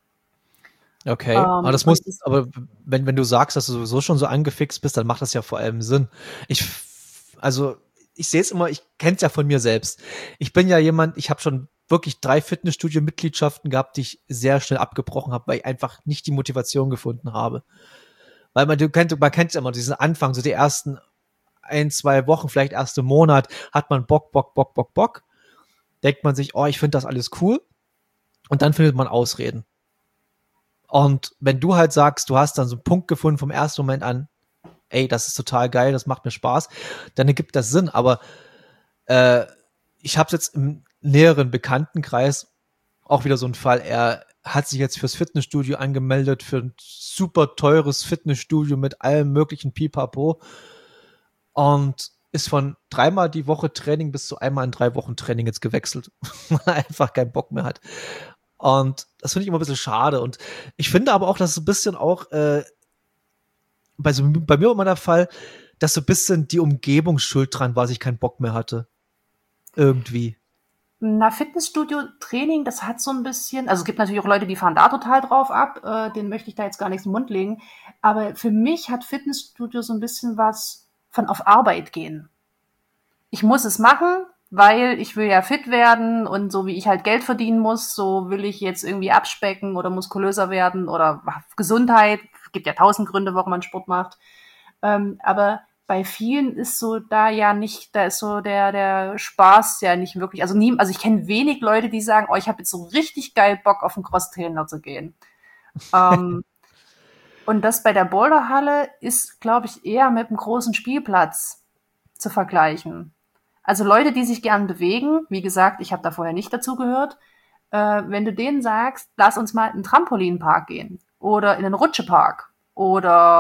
[SPEAKER 1] Okay,
[SPEAKER 2] Ähm,
[SPEAKER 1] aber das
[SPEAKER 2] und
[SPEAKER 1] muss,
[SPEAKER 2] das,
[SPEAKER 1] aber wenn, wenn du sagst, dass du sowieso schon so angefixt bist, dann macht das ja vor allem Sinn. Ich, also, ich sehe es immer, ich kenne es ja von mir selbst. Ich bin ja jemand, ich habe schon wirklich drei Fitnessstudio-Mitgliedschaften gehabt, die ich sehr schnell abgebrochen habe, weil ich einfach nicht die Motivation gefunden habe. Weil man, du kennt, man kennt ja immer diesen Anfang, so die ersten ein, zwei Wochen, vielleicht erste Monat, hat man Bock, Bock, Bock, Bock, Bock. Denkt man sich, oh, ich finde das alles cool. Und dann findet man Ausreden. Und wenn du halt sagst, du hast dann so einen Punkt gefunden vom ersten Moment an, ey, das ist total geil, das macht mir Spaß, dann ergibt das Sinn. Aber äh, ich habe jetzt im näheren Bekanntenkreis auch wieder so einen Fall. Er hat sich jetzt fürs Fitnessstudio angemeldet, für ein super teures Fitnessstudio mit allem möglichen Pipapo und ist von dreimal die Woche Training bis zu einmal in drei Wochen Training jetzt gewechselt, weil er einfach keinen Bock mehr hat. Und das finde ich immer ein bisschen schade. Und ich finde aber auch, dass so ein bisschen auch äh, bei, so, bei mir war immer der Fall, dass so ein bisschen die Umgebung schuld dran war, dass ich keinen Bock mehr hatte. Irgendwie.
[SPEAKER 2] na, Fitnessstudio-Training, das hat so ein bisschen, also es gibt natürlich auch Leute, die fahren da total drauf ab, äh, denen möchte ich da jetzt gar nichts im Mund legen. Aber für mich hat Fitnessstudio so ein bisschen was von auf Arbeit gehen. Ich muss es machen, weil ich will ja fit werden und so wie ich halt Geld verdienen muss, so will ich jetzt irgendwie abspecken oder muskulöser werden oder Gesundheit. Es gibt ja tausend Gründe, warum man Sport macht. Ähm, aber bei vielen ist so da ja nicht, da ist so der der Spaß ja nicht wirklich. Also nie, also ich kenne wenig Leute, die sagen, oh, ich habe jetzt so richtig geil Bock auf einen Cross-Trainer zu gehen. Ähm, und das bei der Boulderhalle ist, glaube ich, eher mit einem großen Spielplatz zu vergleichen. Also Leute, die sich gern bewegen, wie gesagt, ich habe da vorher nicht dazu gehört, äh, wenn du denen sagst, lass uns mal in einen Trampolinpark gehen oder in einen Rutschepark oder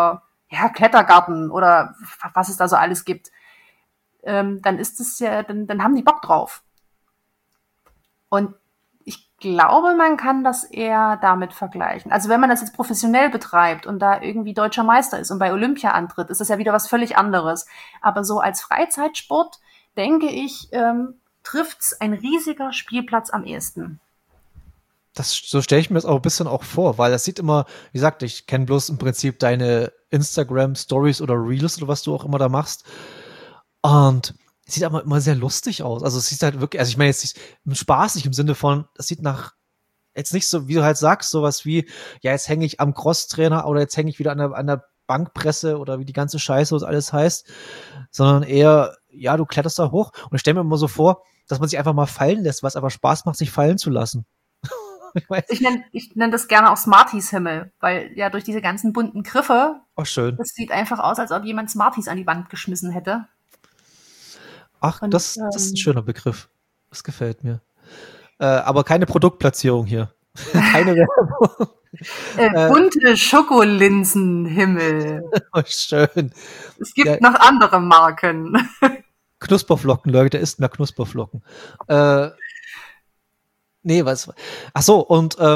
[SPEAKER 2] ja, Klettergarten oder was es da so alles gibt, ähm, dann ist es ja, dann, dann haben die Bock drauf. Und ich glaube, man kann das eher damit vergleichen. Also wenn man das jetzt professionell betreibt und da irgendwie deutscher Meister ist und bei Olympia antritt, ist das ja wieder was völlig anderes. Aber so als Freizeitsport, denke ich, ähm, trifft's ein riesiger Spielplatz am ehesten.
[SPEAKER 1] Das, so stelle ich mir das auch ein bisschen auch vor, weil das sieht immer, wie gesagt, ich kenne bloß im Prinzip deine Instagram-Stories oder Reels oder was du auch immer da machst. Und es sieht aber immer sehr lustig aus. Also es sieht halt wirklich, also ich meine jetzt nicht spaßig im Sinne von, es sieht nach, jetzt nicht so, wie du halt sagst, sowas wie, ja, jetzt hänge ich am Crosstrainer oder jetzt hänge ich wieder an der, an der Bankpresse oder wie die ganze Scheiße, was alles heißt, sondern eher, ja, du kletterst da hoch und ich stelle mir immer so vor, dass man sich einfach mal fallen lässt, was aber Spaß macht, sich fallen zu lassen.
[SPEAKER 2] Ich nenne ich nenn das gerne auch Smarties-Himmel, weil ja durch diese ganzen bunten Griffe,
[SPEAKER 1] oh, schön.
[SPEAKER 2] das sieht einfach aus, als ob jemand Smarties an die Wand geschmissen hätte.
[SPEAKER 1] Ach,
[SPEAKER 2] Und,
[SPEAKER 1] das,
[SPEAKER 2] ähm,
[SPEAKER 1] das ist ein schöner Begriff. Das gefällt mir. Äh, aber keine Produktplatzierung hier. Keine Werbung.
[SPEAKER 2] Äh, bunte Schokolinsenhimmel.
[SPEAKER 1] Oh, schön.
[SPEAKER 2] Es gibt
[SPEAKER 1] Ja.
[SPEAKER 2] noch andere Marken.
[SPEAKER 1] Knusperflocken, Leute, der isst mehr Knusperflocken. Äh, nee, was? Ach so, und äh,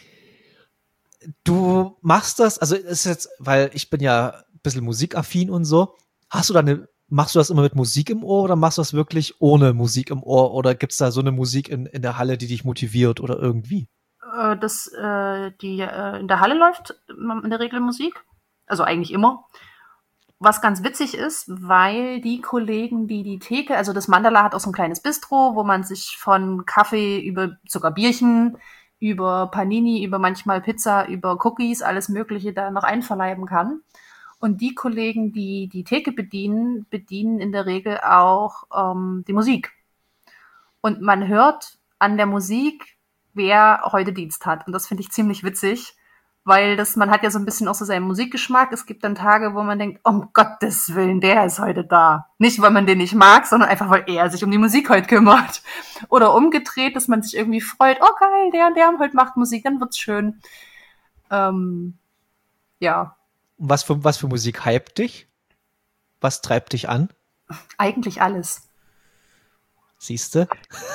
[SPEAKER 1] du machst das, also es ist jetzt, weil ich bin ja ein bisschen musikaffin und so. Hast du da eine, machst du das immer mit Musik im Ohr oder machst du das wirklich ohne Musik im Ohr? Oder gibt's da so eine Musik in, in der Halle, die dich motiviert oder irgendwie?
[SPEAKER 2] Äh, das, äh, die äh, in der Halle läuft in der Regel Musik. Also eigentlich immer. Was ganz witzig ist, weil die Kollegen, die die Theke, also das Mandala hat auch so ein kleines Bistro, wo man sich von Kaffee über sogar Bierchen, über Panini, über manchmal Pizza, über Cookies, alles Mögliche da noch einverleiben kann. Und die Kollegen, die die Theke bedienen, bedienen in der Regel auch ähm, die Musik. Und man hört an der Musik, wer heute Dienst hat. Und das finde ich ziemlich witzig, weil das, man hat ja so ein bisschen auch so seinen Musikgeschmack. Es gibt dann Tage, wo man denkt, um Gottes Willen, der ist heute da. Nicht, weil man den nicht mag, sondern einfach, weil er sich um die Musik heute kümmert. Oder umgedreht, dass man sich irgendwie freut, oh geil, der und der heute macht Musik, dann wird's schön. Ähm, ja.
[SPEAKER 1] Was für, was für Musik hypt dich? Was treibt dich an?
[SPEAKER 2] Eigentlich alles.
[SPEAKER 1] Siehste?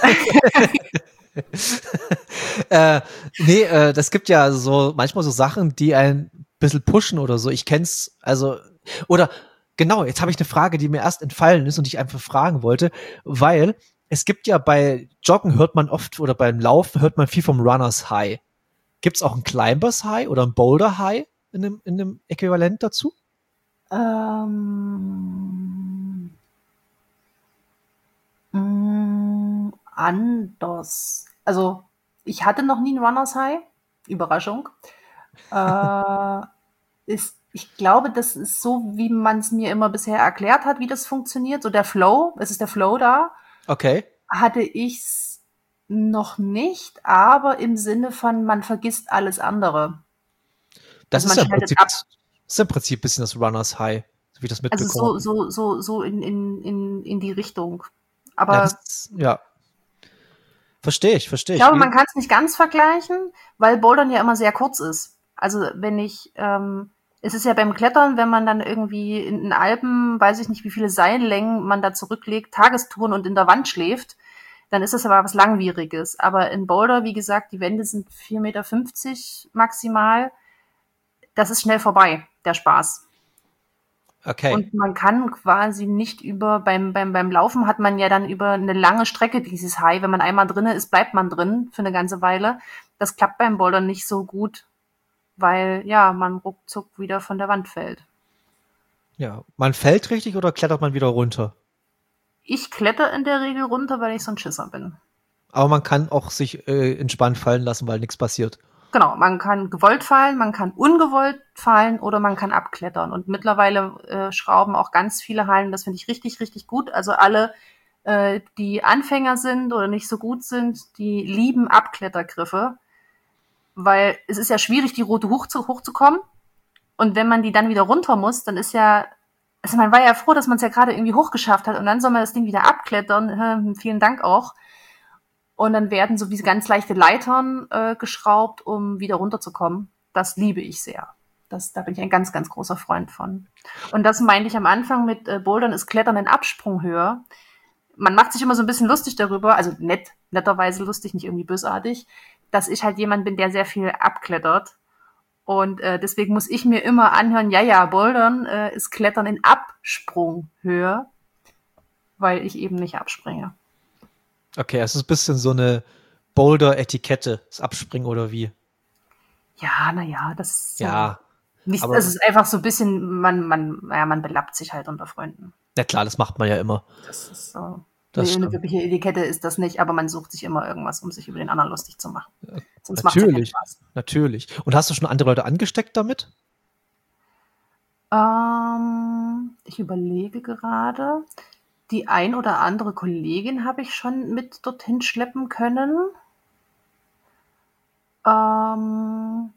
[SPEAKER 1] äh, nee, äh, das gibt ja so manchmal so Sachen, die ein bisschen pushen oder so. Ich kenn's, also, oder genau, jetzt habe ich eine Frage, die mir erst entfallen ist und die ich einfach fragen wollte, weil es gibt ja bei Joggen hört man oft oder beim Laufen hört man viel vom Runners High. Gibt's auch ein Climbers High oder ein Boulder High in dem, in dem Äquivalent dazu?
[SPEAKER 2] Ähm, mh, anders. Also, ich hatte noch nie ein Runners High. Überraschung. äh, ist, ich glaube, das ist so, wie man es mir immer bisher erklärt hat, wie das funktioniert. So der Flow, es ist der Flow da.
[SPEAKER 1] Okay.
[SPEAKER 2] Hatte ich's noch nicht, aber im Sinne von, man vergisst alles andere.
[SPEAKER 1] Das
[SPEAKER 2] Also
[SPEAKER 1] ist
[SPEAKER 2] man
[SPEAKER 1] ja im
[SPEAKER 2] schaltet
[SPEAKER 1] Prinzip,
[SPEAKER 2] ab.
[SPEAKER 1] das ist im Prinzip ein bisschen das Runners High, so wie ich das
[SPEAKER 2] Also
[SPEAKER 1] mitbekomme.
[SPEAKER 2] so, so, so, so in, in, in, in die Richtung.
[SPEAKER 1] Ja,
[SPEAKER 2] Aber
[SPEAKER 1] das, ja. Verstehe ich, verstehe
[SPEAKER 2] ich
[SPEAKER 1] ich.
[SPEAKER 2] glaube,
[SPEAKER 1] Wie-
[SPEAKER 2] man kann es nicht ganz vergleichen, weil Bouldern ja immer sehr kurz ist. Also wenn ich, ähm, es ist ja beim Klettern, wenn man dann irgendwie in den Alpen, weiß ich nicht, wie viele Seillängen man da zurücklegt, Tagestouren und in der Wand schläft, dann ist das aber was Langwieriges. Aber in Boulder, wie gesagt, die Wände sind vier Meter fünfzig maximal. Das ist schnell vorbei, der Spaß.
[SPEAKER 1] Okay.
[SPEAKER 2] Und man kann quasi nicht über, beim, beim, beim Laufen hat man ja dann über eine lange Strecke dieses High. Wenn man einmal drinne ist, bleibt man drin für eine ganze Weile. Das klappt beim Bouldern nicht so gut, weil, ja, man ruckzuck wieder von der Wand fällt.
[SPEAKER 1] Ja. Man fällt richtig oder klettert man wieder runter?
[SPEAKER 2] Ich kletter in der Regel runter, weil ich so ein Schisser bin.
[SPEAKER 1] Aber man kann auch sich äh, entspannt fallen lassen, weil nichts passiert.
[SPEAKER 2] Genau, man kann gewollt fallen, man kann ungewollt fallen oder man kann abklettern. Und mittlerweile äh, schrauben auch ganz viele Hallen, das finde ich richtig, richtig gut. Also alle, äh, die Anfänger sind oder nicht so gut sind, die lieben Abklettergriffe, weil es ist ja schwierig, die Route hoch zu, hochzukommen. Und wenn man die dann wieder runter muss, dann ist ja, also man war ja froh, dass man es ja gerade irgendwie hochgeschafft hat und dann soll man das Ding wieder abklettern. Hm, vielen Dank auch. Und dann werden so wie ganz leichte Leitern äh, geschraubt, um wieder runterzukommen. Das liebe ich sehr. Das, da bin ich ein ganz, ganz großer Freund von. Und das meinte ich am Anfang mit äh, Bouldern ist Klettern in Absprunghöhe. Man macht sich immer so ein bisschen lustig darüber, also nett, netterweise lustig, nicht irgendwie bösartig, dass ich halt jemand bin, der sehr viel abklettert. Und äh, deswegen muss ich mir immer anhören, ja, ja, Bouldern äh, ist Klettern in Absprunghöhe, weil ich eben nicht abspringe.
[SPEAKER 1] Okay, es ist ein bisschen so eine Boulder-Etikette, das Abspringen oder wie?
[SPEAKER 2] Ja, naja, das ist
[SPEAKER 1] Ja,
[SPEAKER 2] nicht,
[SPEAKER 1] aber
[SPEAKER 2] es ist einfach so ein bisschen, man, man, ja, man belappt sich halt unter Freunden.
[SPEAKER 1] ja klar, das macht man ja immer.
[SPEAKER 2] Das ist so.
[SPEAKER 1] Das
[SPEAKER 2] Nee, eine
[SPEAKER 1] stimmt.
[SPEAKER 2] wirkliche Etikette ist das nicht, aber man sucht sich immer irgendwas, um sich über den anderen lustig zu machen. Sonst macht es ja keinen
[SPEAKER 1] Natürlich,
[SPEAKER 2] Spaß.
[SPEAKER 1] natürlich. Und hast du schon andere Leute angesteckt damit?
[SPEAKER 2] Ähm, ich überlege gerade. Die ein oder andere Kollegin habe ich schon mit dorthin schleppen können. Ähm,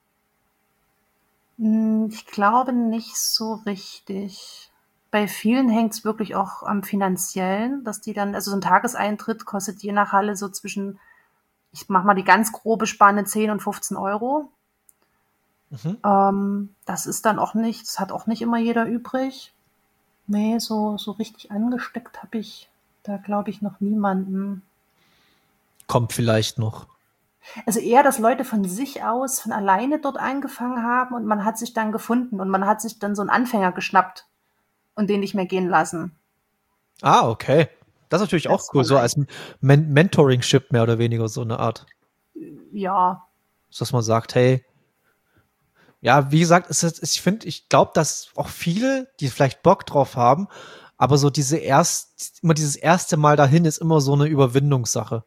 [SPEAKER 2] mh, ich glaube nicht so richtig. Bei vielen hängt es wirklich auch am Finanziellen, dass die dann, also so ein Tageseintritt kostet je nach Halle so zwischen, ich mach mal die ganz grobe Spanne zehn und fünfzehn Euro.
[SPEAKER 1] Mhm.
[SPEAKER 2] Ähm, das ist dann auch nicht, das hat auch nicht immer jeder übrig. Nee, so, so richtig angesteckt habe ich da, glaube ich, noch niemanden.
[SPEAKER 1] Kommt vielleicht noch.
[SPEAKER 2] Also eher, dass Leute von sich aus, von alleine dort angefangen haben und man hat sich dann gefunden und man hat sich dann so einen Anfänger geschnappt und den nicht mehr gehen lassen.
[SPEAKER 1] Ah, okay. Das ist natürlich auch
[SPEAKER 2] Das
[SPEAKER 1] cool,
[SPEAKER 2] war
[SPEAKER 1] so
[SPEAKER 2] leicht.
[SPEAKER 1] als Men Mentoring-Ship mehr oder weniger so eine Art.
[SPEAKER 2] Ja,
[SPEAKER 1] Dass man sagt, hey, ja, wie gesagt, es ist, ich finde, ich glaube, dass auch viele, die vielleicht Bock drauf haben, aber so diese erst, immer dieses erste Mal dahin ist immer so eine Überwindungssache.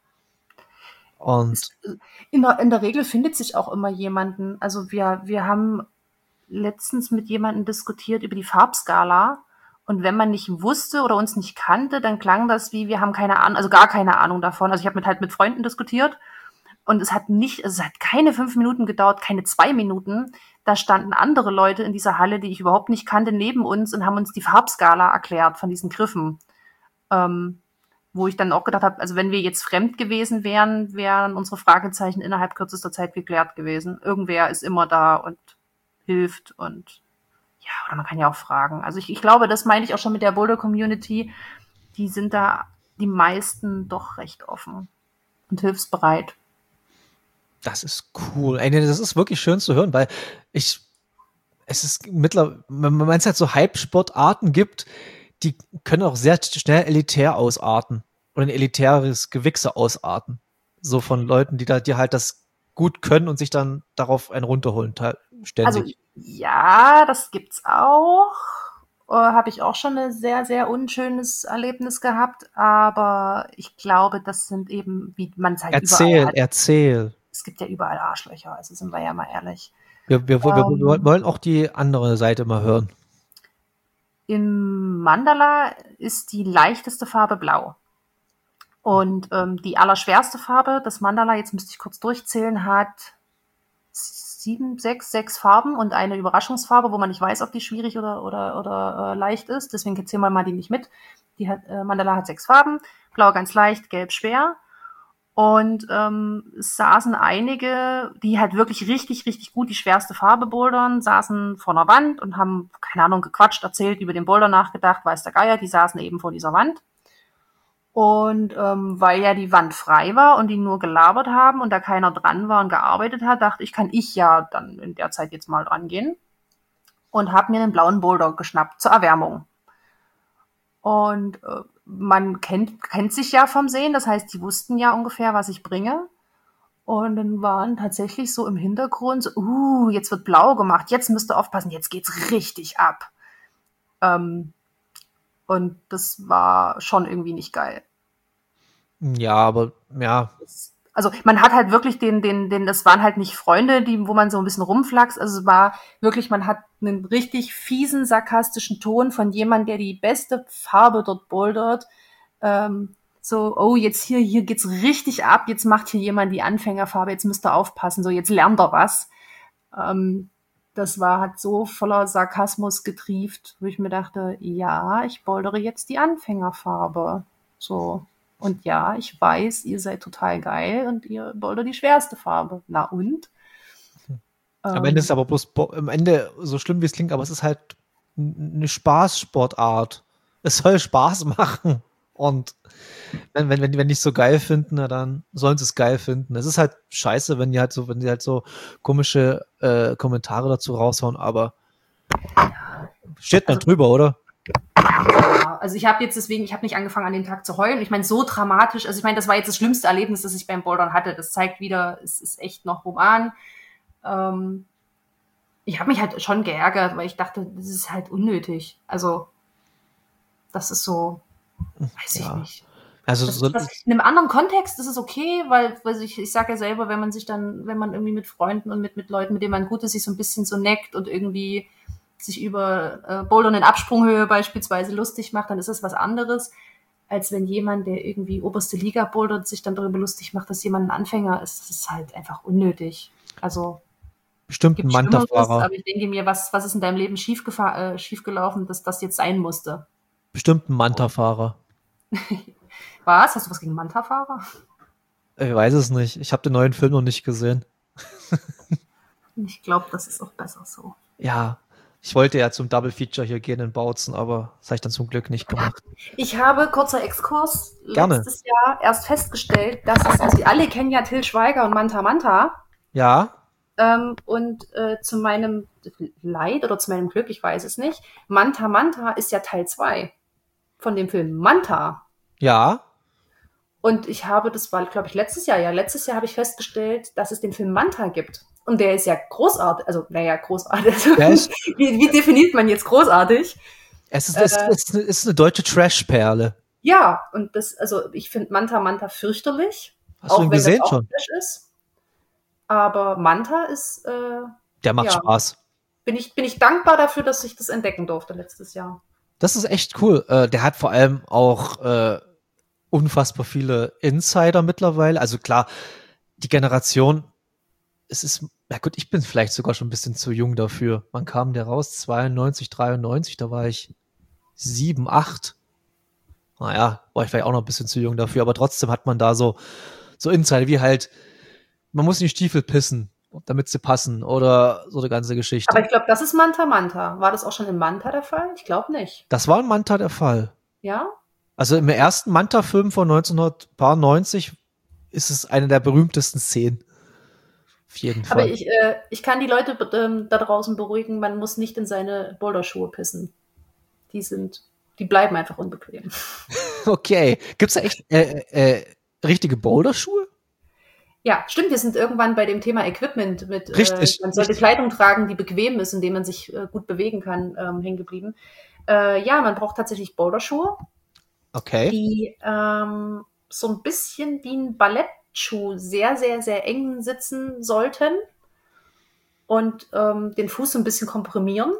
[SPEAKER 1] Und
[SPEAKER 2] ist, in, der, in der Regel findet sich auch immer jemanden. Also wir, wir haben letztens mit jemandem diskutiert über die Farbskala. Und wenn man nicht wusste oder uns nicht kannte, dann klang das wie, wir haben keine Ahnung, also gar keine Ahnung davon. Also ich habe mit halt mit Freunden diskutiert und es hat nicht, also es hat keine fünf Minuten gedauert, keine zwei Minuten. Da standen andere Leute in dieser Halle, die ich überhaupt nicht kannte, neben uns und haben uns die Farbskala erklärt von diesen Griffen. Ähm, wo ich dann auch gedacht habe, also wenn wir jetzt fremd gewesen wären, wären unsere Fragezeichen innerhalb kürzester Zeit geklärt gewesen. Irgendwer ist immer da und hilft und ja, oder man kann ja auch fragen. Also ich, ich glaube, das meine ich auch schon mit der Boulder-Community. Die sind da die meisten doch recht offen und hilfsbereit.
[SPEAKER 1] das ist cool. Ey, nee, das ist wirklich schön zu hören, weil ich, es ist mittlerweile, wenn es halt so Hype-Sportarten gibt, die können auch sehr schnell elitär ausarten oder ein elitäres Gewichse ausarten. So von Leuten, die da, die halt das gut können und sich dann darauf einen runterholen,
[SPEAKER 2] Also
[SPEAKER 1] ständig.
[SPEAKER 2] ja, das gibt's auch. Äh, Habe ich auch schon ein sehr, sehr unschönes Erlebnis gehabt. Aber ich glaube, das sind eben, wie man es halt überall
[SPEAKER 1] Erzähl,
[SPEAKER 2] hat.
[SPEAKER 1] erzähl.
[SPEAKER 2] Es gibt ja überall Arschlöcher, also sind wir ja mal ehrlich.
[SPEAKER 1] Wir, wir, wir, wir
[SPEAKER 2] Ähm,
[SPEAKER 1] wollen auch die andere Seite mal hören.
[SPEAKER 2] Im Mandala ist die leichteste Farbe blau. Und ähm, die allerschwerste Farbe, das Mandala, jetzt müsste ich kurz durchzählen, hat sieben, sechs, sechs Farben und eine Überraschungsfarbe, wo man nicht weiß, ob die schwierig oder, oder, oder äh, leicht ist. Deswegen zählen wir mal die nicht mit. Die hat, äh, Mandala hat sechs Farben. Blau ganz leicht, gelb schwer. Und ähm, es saßen einige, die halt wirklich richtig, richtig gut die schwerste Farbe bouldern, saßen vor einer Wand und haben, keine Ahnung, gequatscht, erzählt, über den Boulder nachgedacht, weiß der Geier, die saßen eben vor dieser Wand. Und ähm, weil ja die Wand frei war und die nur gelabert haben und da keiner dran war und gearbeitet hat, dachte ich, kann ich ja dann in der Zeit jetzt mal dran gehen und habe mir einen blauen Boulder geschnappt zur Erwärmung. Und äh, man kennt, kennt sich ja vom Sehen, das heißt, die wussten ja ungefähr, was ich bringe. Und dann waren tatsächlich so im Hintergrund so, uh, jetzt wird blau gemacht, jetzt müsst ihr aufpassen, jetzt geht's richtig ab. Ähm, und das war schon irgendwie nicht geil.
[SPEAKER 1] Ja, aber ja,
[SPEAKER 2] Also man hat halt wirklich den, den, den, das waren halt nicht Freunde, die, wo man so ein bisschen rumflaxt. Also es war wirklich, man hat einen richtig fiesen, sarkastischen Ton von jemandem, der die beste Farbe dort bouldert. Ähm, so, oh, jetzt hier, hier geht's richtig ab, jetzt macht hier jemand die Anfängerfarbe, jetzt müsst ihr aufpassen, so, jetzt lernt er was. Ähm, das war, hat so voller Sarkasmus getrieft, wo ich mir dachte, ja, ich bouldere jetzt die Anfängerfarbe. So. Und ja, ich weiß, ihr seid total geil und ihr bouldert die schwerste Farbe. Na und?
[SPEAKER 1] Am Ende ist es aber bloß, Bo- am Ende, so schlimm wie es klingt, aber es ist halt n- eine Spaßsportart. Es soll Spaß machen. Und wenn, wenn, wenn die wenn die es so geil finden, na dann sollen sie es geil finden. Es ist halt scheiße, wenn die halt so, wenn die halt so komische äh, Kommentare dazu raushauen, aber steht dann
[SPEAKER 2] Also,
[SPEAKER 1] drüber, oder?
[SPEAKER 2] ja, also ich habe jetzt deswegen, ich habe nicht angefangen an dem Tag zu heulen. Ich meine, so dramatisch, also ich meine, das war jetzt das schlimmste Erlebnis, das ich beim Bouldern hatte. Das zeigt wieder, es ist echt noch human. Ähm, ich habe mich halt schon geärgert, weil ich dachte, das ist halt unnötig. Also, das ist so, weiß ich
[SPEAKER 1] Ja.
[SPEAKER 2] nicht.
[SPEAKER 1] Also
[SPEAKER 2] Das
[SPEAKER 1] so,
[SPEAKER 2] ist was, in einem anderen Kontext ist es okay, weil, weil ich, ich sage ja selber, wenn man sich dann, wenn man irgendwie mit Freunden und mit, mit Leuten, mit denen man gut ist, sich so ein bisschen so neckt und irgendwie sich über äh, Bouldern in Absprunghöhe beispielsweise lustig macht, dann ist das was anderes, als wenn jemand, der irgendwie oberste Liga bouldert, sich dann darüber lustig macht, dass jemand ein Anfänger ist. Das ist halt einfach unnötig. Also
[SPEAKER 1] bestimmt ein
[SPEAKER 2] gibt Schlimmeres,
[SPEAKER 1] Manta-Fahrer.
[SPEAKER 2] aber ich denke mir, was, was ist in deinem Leben schief, äh, schief gelaufen, dass das jetzt sein musste?
[SPEAKER 1] Bestimmt ein Manta-Fahrer.
[SPEAKER 2] Was? Hast du was gegen Manta-Fahrer?
[SPEAKER 1] Ich weiß es nicht. Ich habe den neuen Film noch nicht gesehen.
[SPEAKER 2] Ich glaube, das ist auch besser so.
[SPEAKER 1] Ja, ich wollte ja zum Double Feature hier gehen in Bautzen, aber das habe ich dann zum Glück nicht gemacht.
[SPEAKER 2] Ich habe, kurzer Exkurs,
[SPEAKER 1] Gerne.
[SPEAKER 2] letztes Jahr erst festgestellt, dass es, also wir alle kennen ja Till Schweiger und Manta Manta.
[SPEAKER 1] Ja,
[SPEAKER 2] Ähm, und äh, zu meinem Leid oder zu meinem Glück, ich weiß es nicht, Manta Manta ist ja Teil zwei von dem Film Manta.
[SPEAKER 1] ja,
[SPEAKER 2] Und ich habe, das war, glaube ich, letztes Jahr, ja, letztes Jahr habe ich festgestellt, dass es den Film Manta gibt. Und der ist ja großartig, also, naja, großartig.
[SPEAKER 1] Der ist-
[SPEAKER 2] wie, wie definiert man jetzt großartig?
[SPEAKER 1] es ist, es,
[SPEAKER 2] Äh,
[SPEAKER 1] ist, es ist eine deutsche Trash-Perle.
[SPEAKER 2] Ja, und das, also ich finde Manta Manta fürchterlich,
[SPEAKER 1] Hast du
[SPEAKER 2] auch
[SPEAKER 1] ihn
[SPEAKER 2] wenn
[SPEAKER 1] gesehen
[SPEAKER 2] das auch
[SPEAKER 1] schon?
[SPEAKER 2] Trash ist. Aber Manta ist, äh,
[SPEAKER 1] Der macht
[SPEAKER 2] ja,
[SPEAKER 1] Spaß.
[SPEAKER 2] bin ich, bin ich dankbar dafür, dass ich das entdecken durfte letztes Jahr.
[SPEAKER 1] Das ist echt cool. Äh, der hat vor allem auch äh, unfassbar viele Insider mittlerweile. Also klar, die Generation, es ist, na gut, ich bin vielleicht sogar schon ein bisschen zu jung dafür. Wann kam der raus? zweiundneunzig, dreiundneunzig, da war ich sieben, acht. Naja, war ich vielleicht auch noch ein bisschen zu jung dafür, aber trotzdem hat man da so, so Insider wie halt, man muss in die Stiefel pissen, damit sie passen oder so eine ganze Geschichte.
[SPEAKER 2] Aber ich glaube, das ist Manta Manta. War das auch schon in Manta der Fall? Ich glaube nicht.
[SPEAKER 1] Das war in Manta der Fall.
[SPEAKER 2] Ja?
[SPEAKER 1] Also im ersten Manta-Film von neunzehnhundertneunzig ist es eine der berühmtesten Szenen. Auf jeden
[SPEAKER 2] Aber
[SPEAKER 1] Fall.
[SPEAKER 2] ich, äh, ich kann die Leute ähm, da draußen beruhigen, man muss nicht in seine Boulderschuhe pissen. Die sind, die bleiben einfach unbequem.
[SPEAKER 1] Okay. Gibt's da echt äh, äh, richtige Boulderschuhe?
[SPEAKER 2] Ja, stimmt, wir sind irgendwann bei dem Thema Equipment mit,
[SPEAKER 1] Richtig,
[SPEAKER 2] äh, man sollte
[SPEAKER 1] richtig.
[SPEAKER 2] Kleidung tragen, die bequem ist, indem man sich äh, gut bewegen kann, ähm, hängen geblieben. Äh, ja, man braucht tatsächlich Boulderschuhe,
[SPEAKER 1] Okay.
[SPEAKER 2] die ähm, so ein bisschen wie ein Ballettschuh sehr, sehr, sehr eng sitzen sollten und ähm, den Fuß so ein bisschen komprimieren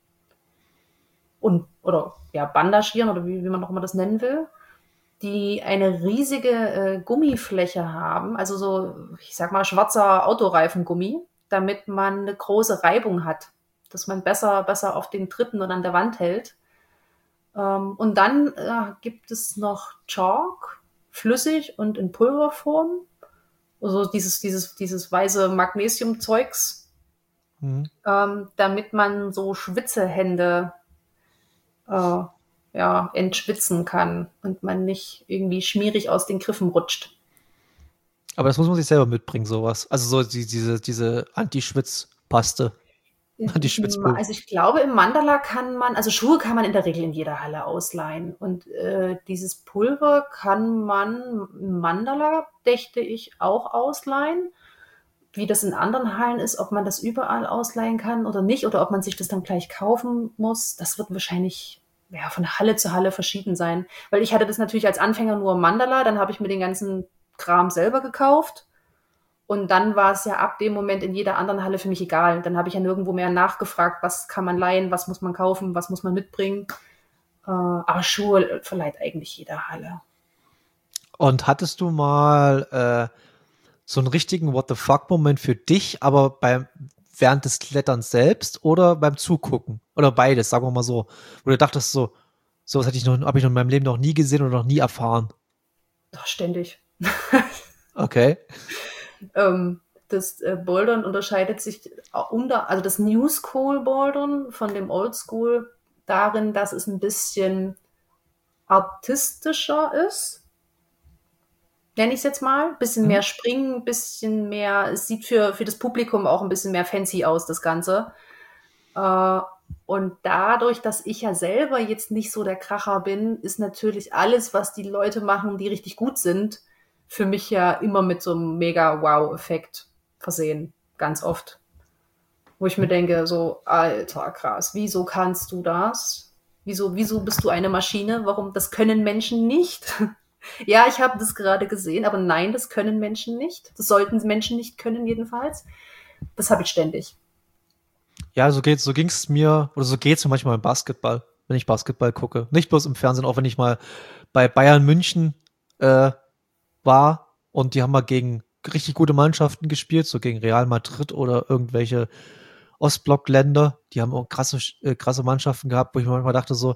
[SPEAKER 2] und oder ja, bandagieren oder wie, wie man auch immer das nennen will, die eine riesige äh, Gummifläche haben, also so, ich sag mal, schwarzer Autoreifengummi, damit man eine große Reibung hat, dass man besser, besser auf den Tritten und an der Wand hält. Ähm, und dann äh, gibt es noch Chalk, flüssig und in Pulverform, also dieses, dieses, dieses weiße Magnesiumzeugs,
[SPEAKER 1] Mhm.
[SPEAKER 2] ähm, damit man so Schwitzehände äh, ja, entschwitzen kann und man nicht irgendwie schmierig aus den Griffen rutscht.
[SPEAKER 1] Aber das muss man sich selber mitbringen, sowas. Also so die, diese, diese Anti-Schwitz-Paste. Anti-Schwitzpulver.
[SPEAKER 2] Also ich glaube, im Mandala kann man, also Schuhe kann man in der Regel in jeder Halle ausleihen. Und äh, dieses Pulver kann man im Mandala, dächte ich, auch ausleihen. Wie das in anderen Hallen ist, ob man das überall ausleihen kann oder nicht, oder ob man sich das dann gleich kaufen muss, das wird wahrscheinlich ja, von Halle zu Halle verschieden sein. Weil ich hatte das natürlich als Anfänger nur im Mandala, dann habe ich mir den ganzen Kram selber gekauft. Und dann war es ja ab dem Moment in jeder anderen Halle für mich egal. Dann habe ich ja nirgendwo mehr nachgefragt, was kann man leihen, was muss man kaufen, was muss man mitbringen. Äh, aber Schuhe verleiht eigentlich jede Halle.
[SPEAKER 1] Und hattest du mal äh, so einen richtigen What the fuck-Moment für dich, aber beim während des Kletterns selbst oder beim Zugucken? Oder beides, sagen wir mal so. Wo du dachtest so, sowas hätte ich noch, habe ich noch in meinem Leben noch nie gesehen oder noch nie erfahren.
[SPEAKER 2] Doch, ständig.
[SPEAKER 1] Okay.
[SPEAKER 2] ähm, das äh, Bouldern unterscheidet sich unter, also das New School Bouldern von dem Old School darin, dass es ein bisschen artistischer ist, nenne ich es jetzt mal. Ein bisschen mhm. mehr springen, ein bisschen mehr, es sieht für, für das Publikum auch ein bisschen mehr fancy aus, das Ganze. Äh, und dadurch, dass ich ja selber jetzt nicht so der Kracher bin, ist natürlich alles, was die Leute machen, die richtig gut sind, für mich ja immer mit so einem mega Wow-Effekt versehen, ganz oft. Wo ich mir denke, so, alter, krass, wieso kannst du das? Wieso, wieso bist du eine Maschine? Warum? Das können Menschen nicht. Ja, ich habe das gerade gesehen, aber nein, das können Menschen nicht. Das sollten Menschen nicht können, jedenfalls. Das habe ich ständig.
[SPEAKER 1] Ja, so geht's, so ging's mir, oder so geht's mir manchmal im Basketball, wenn ich Basketball gucke. Nicht bloß im Fernsehen, auch wenn ich mal bei Bayern München äh, war und die haben mal gegen richtig gute Mannschaften gespielt, so gegen Real Madrid oder irgendwelche Ostblockländer, die haben auch krasse, äh, krasse Mannschaften gehabt, wo ich mir manchmal dachte so,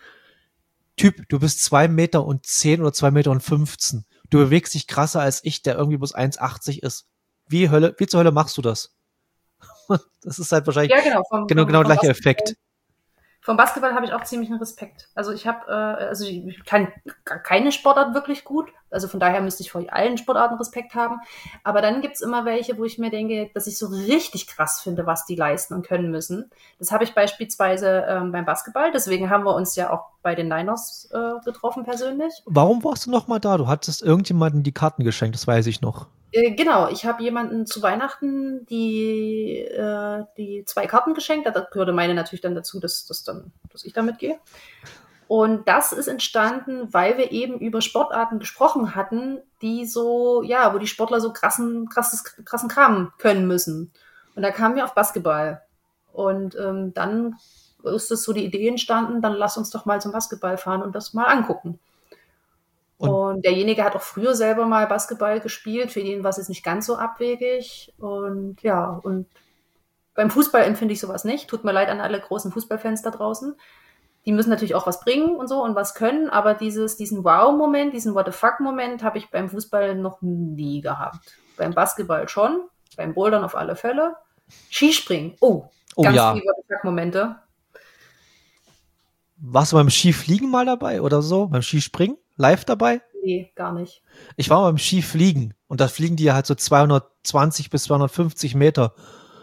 [SPEAKER 1] Typ, du bist zwei Meter und zehn oder zwei Meter und fünfzehn. Du bewegst dich krasser als ich, der irgendwie bloß eins achtzig ist. Wie Hölle, wie zur Hölle machst du das? Das ist halt wahrscheinlich
[SPEAKER 2] ja, genau, vom,
[SPEAKER 1] genau,
[SPEAKER 2] vom,
[SPEAKER 1] genau
[SPEAKER 2] vom
[SPEAKER 1] der gleiche Effekt.
[SPEAKER 2] Vom Basketball habe ich auch ziemlich einen Respekt. Also ich habe, äh, also ich kann keine Sportart wirklich gut. Also von daher müsste ich vor allen Sportarten Respekt haben. Aber dann gibt's immer welche, wo ich mir denke, dass ich so richtig krass finde, was die leisten und können müssen. Das habe ich beispielsweise ähm, beim Basketball. Deswegen haben wir uns ja auch bei den Niners äh, getroffen persönlich.
[SPEAKER 1] Warum warst du noch mal da? Du hattest irgendjemandem die Karten geschenkt, das weiß ich noch.
[SPEAKER 2] Genau, ich habe jemanden zu Weihnachten die, äh, die zwei Karten geschenkt. Da gehörte meine natürlich dann dazu, dass, dass, dann, dass ich damit gehe. Und das ist entstanden, weil wir eben über Sportarten gesprochen hatten, die so, ja, wo die Sportler so krassen, krasses, krassen Kram können müssen. Und da kamen wir auf Basketball. Und ähm, dann ist das so die Idee entstanden, dann lass uns doch mal zum Basketball fahren und das mal angucken. Und, und derjenige hat auch früher selber mal Basketball gespielt. Für ihn war es jetzt nicht ganz so abwegig. Und ja, und beim Fußball empfinde ich sowas nicht. Tut mir leid an alle großen Fußballfans da draußen. Die müssen natürlich auch was bringen und so und was können. Aber dieses, diesen Wow-Moment, diesen What-the-fuck-Moment habe ich beim Fußball noch nie gehabt. Beim Basketball schon. Beim Bouldern auf alle Fälle. Skispringen. Oh,
[SPEAKER 1] oh
[SPEAKER 2] ganz
[SPEAKER 1] ja.
[SPEAKER 2] viele What-the-fuck-Momente.
[SPEAKER 1] Warst du beim Skifliegen mal dabei oder so? Beim Skispringen? Live dabei?
[SPEAKER 2] Nee, gar nicht.
[SPEAKER 1] Ich war mal beim Skifliegen und da fliegen die ja halt so zweihundertzwanzig bis zweihundertfünfzig Meter.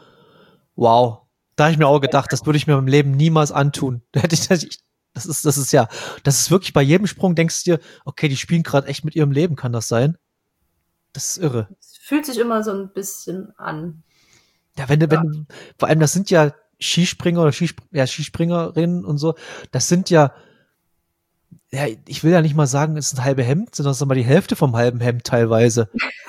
[SPEAKER 1] Wow. Da habe ich mir auch gedacht, das würde ich mir im Leben niemals antun. Da hätte ich, das ist, das ist ja, das ist wirklich bei jedem Sprung denkst du dir, okay, die spielen gerade echt mit ihrem Leben, kann das sein? Das ist irre.
[SPEAKER 2] Es fühlt sich immer so ein bisschen an.
[SPEAKER 1] Ja, wenn du, ja. wenn, vor allem das sind ja Skispringer oder Skisp- ja, Skispringerinnen und so, das sind ja, ja, ich will ja nicht mal sagen, es ist ein halbe Hemd, sondern es ist mal die Hälfte vom halben Hemd teilweise.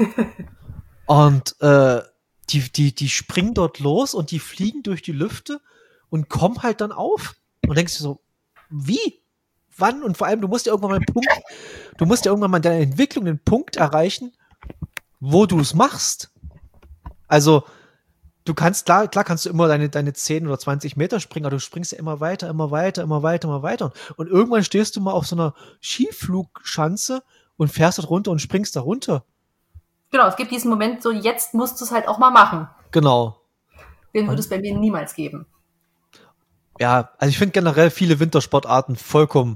[SPEAKER 1] Und äh, die, die, die springen dort los und die fliegen durch die Lüfte und kommen halt dann auf. Und denkst du so, wie? Wann? Und vor allem, du musst ja irgendwann mal einen Punkt, du musst ja irgendwann mal in deiner Entwicklung einen Punkt erreichen, wo du es machst. Also, du kannst, klar, klar kannst du immer deine, deine zehn oder zwanzig Meter springen, aber du springst ja immer weiter, immer weiter, immer weiter, immer weiter. Und irgendwann stehst du mal auf so einer Skiflugschanze und fährst dort runter und springst da runter.
[SPEAKER 2] Genau, es gibt diesen Moment, so jetzt musst du es halt auch mal machen.
[SPEAKER 1] Genau.
[SPEAKER 2] Den würde es bei mir niemals geben.
[SPEAKER 1] Ja, also ich finde generell viele Wintersportarten vollkommen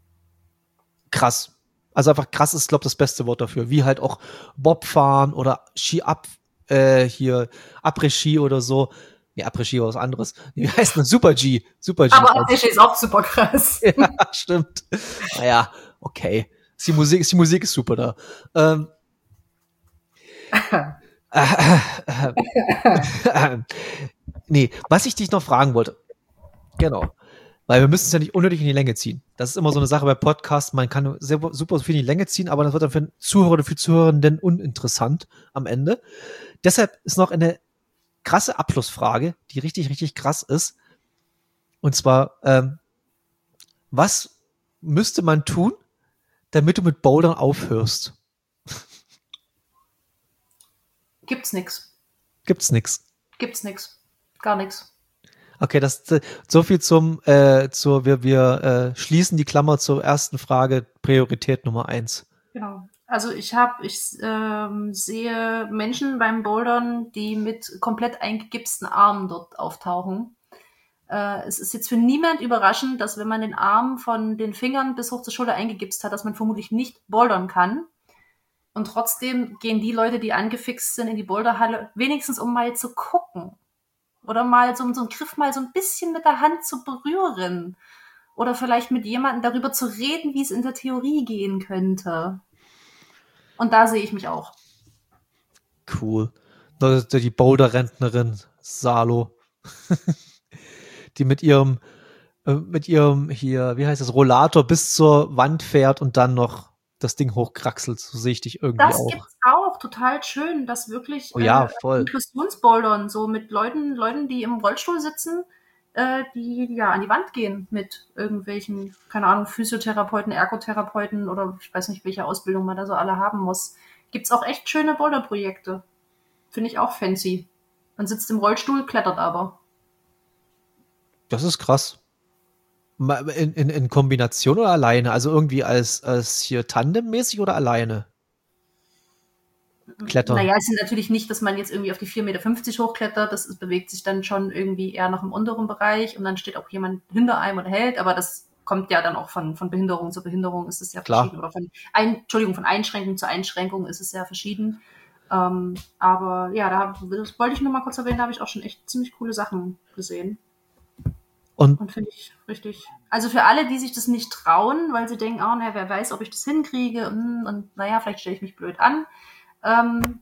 [SPEAKER 1] krass. Also einfach krass ist, glaube ich, das beste Wort dafür. Wie halt auch Bobfahren oder Ski ab, äh, hier Après-Ski oder so. Nee, Après-Ski war was anderes. Wie heißt das? Super-G. Super-G.
[SPEAKER 2] Aber Après-Ski ist auch super krass.
[SPEAKER 1] Ja, stimmt. Naja, okay. Die Musik, die Musik ist super da. Ähm, äh, äh, äh, äh, nee, was ich dich noch fragen wollte. Genau. Weil wir müssen es ja nicht unnötig in die Länge ziehen. Das ist immer so eine Sache bei Podcasts. Man kann sehr, super viel in die Länge ziehen, aber das wird dann für den Zuhörer oder für die Zuhörenden uninteressant am Ende. Deshalb ist noch eine krasse Abschlussfrage, die richtig, richtig krass ist. Und zwar, ähm, was müsste man tun, damit du mit Bouldern aufhörst?
[SPEAKER 2] Gibt's nix.
[SPEAKER 1] Gibt's nix.
[SPEAKER 2] Gibt's nix. Gar nix.
[SPEAKER 1] Okay, das so viel zum äh, zur wir wir äh, schließen die Klammer zur ersten Frage, Priorität Nummer eins.
[SPEAKER 2] Genau. Also ich habe, ich ähm, sehe Menschen beim Bouldern, die mit komplett eingegipsten Armen dort auftauchen. Äh, es ist jetzt für niemand überraschend, dass wenn man den Arm von den Fingern bis hoch zur Schulter eingegipst hat, dass man vermutlich nicht bouldern kann. Und trotzdem gehen die Leute, die angefixt sind, in die Boulderhalle, wenigstens um mal zu gucken. Oder mal so, so einen Griff mal so ein bisschen mit der Hand zu berühren. Oder vielleicht mit jemandem darüber zu reden, wie es in der Theorie gehen könnte. Und da sehe ich mich auch.
[SPEAKER 1] Cool. Die Boulder-Rentnerin Salo. Die mit ihrem, äh, mit ihrem hier, wie heißt das, Rollator bis zur Wand fährt und dann noch das Ding hochkraxelt. So sehe ich dich irgendwie
[SPEAKER 2] Das
[SPEAKER 1] auch.
[SPEAKER 2] gibt's auch, total schön, dass wirklich
[SPEAKER 1] Oh ja,
[SPEAKER 2] äh,
[SPEAKER 1] voll.
[SPEAKER 2] Inklusionsbouldern, so mit Leuten, Leuten, die im Rollstuhl sitzen, äh, die ja an die Wand gehen mit irgendwelchen, keine Ahnung, Physiotherapeuten, Ergotherapeuten oder ich weiß nicht, welche Ausbildung man da so alle haben muss. Gibt's auch echt schöne Boulderprojekte. Finde ich auch fancy. Man sitzt im Rollstuhl, klettert aber.
[SPEAKER 1] Das ist krass. In, in, in Kombination oder alleine? Also irgendwie als, als hier tandemmäßig oder alleine? Klettern.
[SPEAKER 2] Naja, es ist natürlich nicht, dass man jetzt irgendwie auf die vier Meter fünfzig hochklettert. Das ist, bewegt sich dann schon irgendwie eher noch im unteren Bereich und dann steht auch jemand hinter einem oder hält, aber das kommt ja dann auch von, von Behinderung zu Behinderung ist es ja
[SPEAKER 1] Klar.
[SPEAKER 2] verschieden. Oder von ein, Entschuldigung, von Einschränkung zu Einschränkung ist es sehr verschieden. Ähm, aber ja, da das wollte ich nur mal kurz erwähnen, da habe ich auch schon echt ziemlich coole Sachen gesehen.
[SPEAKER 1] Und,
[SPEAKER 2] Und finde ich richtig. Also für alle, die sich das nicht trauen, weil sie denken, oh, na, wer weiß, ob ich das hinkriege und, und naja, vielleicht stelle ich mich blöd an. Ähm,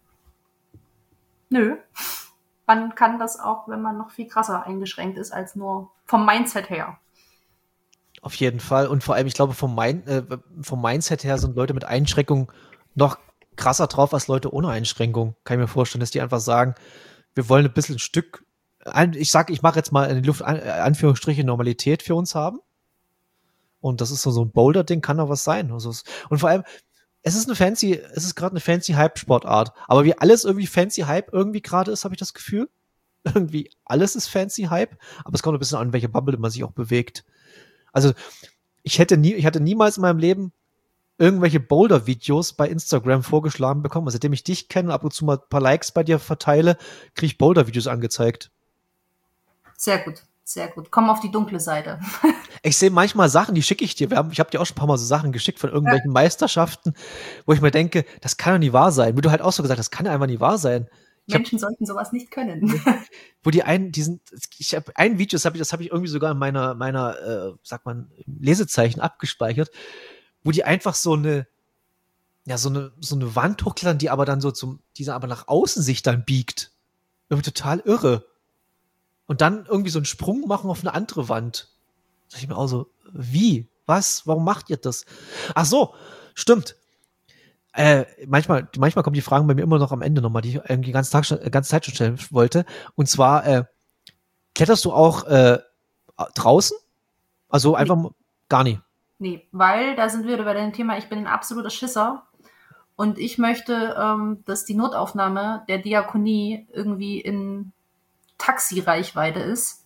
[SPEAKER 2] nö. Man kann das auch, wenn man noch viel krasser eingeschränkt ist, als nur vom Mindset her.
[SPEAKER 1] auf jeden Fall. Und vor allem, ich glaube, vom, Mind, äh, vom Mindset her sind Leute mit Einschränkung noch krasser drauf als Leute ohne Einschränkung. Kann ich mir vorstellen, dass die einfach sagen, wir wollen ein bisschen ein Stück, ich sag, ich mache jetzt mal in die Luft, Anführungsstriche, Normalität für uns haben. Und das ist so, so ein Boulder-Ding, kann doch was sein. Also es, und vor allem, es ist eine fancy, es ist gerade eine fancy Hype-Sportart. Aber wie alles irgendwie fancy Hype irgendwie gerade ist, habe ich das Gefühl. Irgendwie alles ist fancy Hype. Aber es kommt ein bisschen an, welche Bubble man sich auch bewegt. Also ich hätte nie, ich hatte niemals in meinem Leben irgendwelche Boulder-Videos bei Instagram vorgeschlagen bekommen. Also, seitdem ich dich kenne und ab und zu mal ein paar Likes bei dir verteile, kriege ich Boulder-Videos angezeigt.
[SPEAKER 2] Sehr gut, sehr gut. Komm auf die dunkle Seite.
[SPEAKER 1] Ich sehe manchmal Sachen, die schicke ich dir. Wir haben, ich habe dir auch schon ein paar Mal so Sachen geschickt von irgendwelchen ja. Meisterschaften, wo ich mir denke, das kann doch nie wahr sein. Wie du halt auch so gesagt hast, das kann ja einfach nie wahr sein.
[SPEAKER 2] Ich Menschen hab, sollten sowas nicht können.
[SPEAKER 1] Wo die einen, diesen, ich habe ein Video, das habe ich, das habe ich irgendwie sogar in meiner, meiner, äh, sagt man, Lesezeichen abgespeichert, wo die einfach so eine, ja, so eine, so eine Wand hochklettern, die aber dann so zum, die aber nach außen sich dann biegt. Irgendwie total irre. Und dann irgendwie so einen Sprung machen auf eine andere Wand. Da dachte ich mir auch so, wie? Was? Warum macht ihr das? Ach so, stimmt. Äh, manchmal, manchmal kommen die Fragen bei mir immer noch am Ende nochmal, die ich irgendwie die ganze, Tag schon, ganze Zeit schon stellen wollte. Und zwar, äh, kletterst du auch äh, draußen? Also einfach nee. Gar nicht.
[SPEAKER 2] Nee, weil da sind wir wieder bei dem Thema, ich bin ein absoluter Schisser und ich möchte, ähm, dass die Notaufnahme der Diakonie irgendwie in Taxi-Reichweite ist.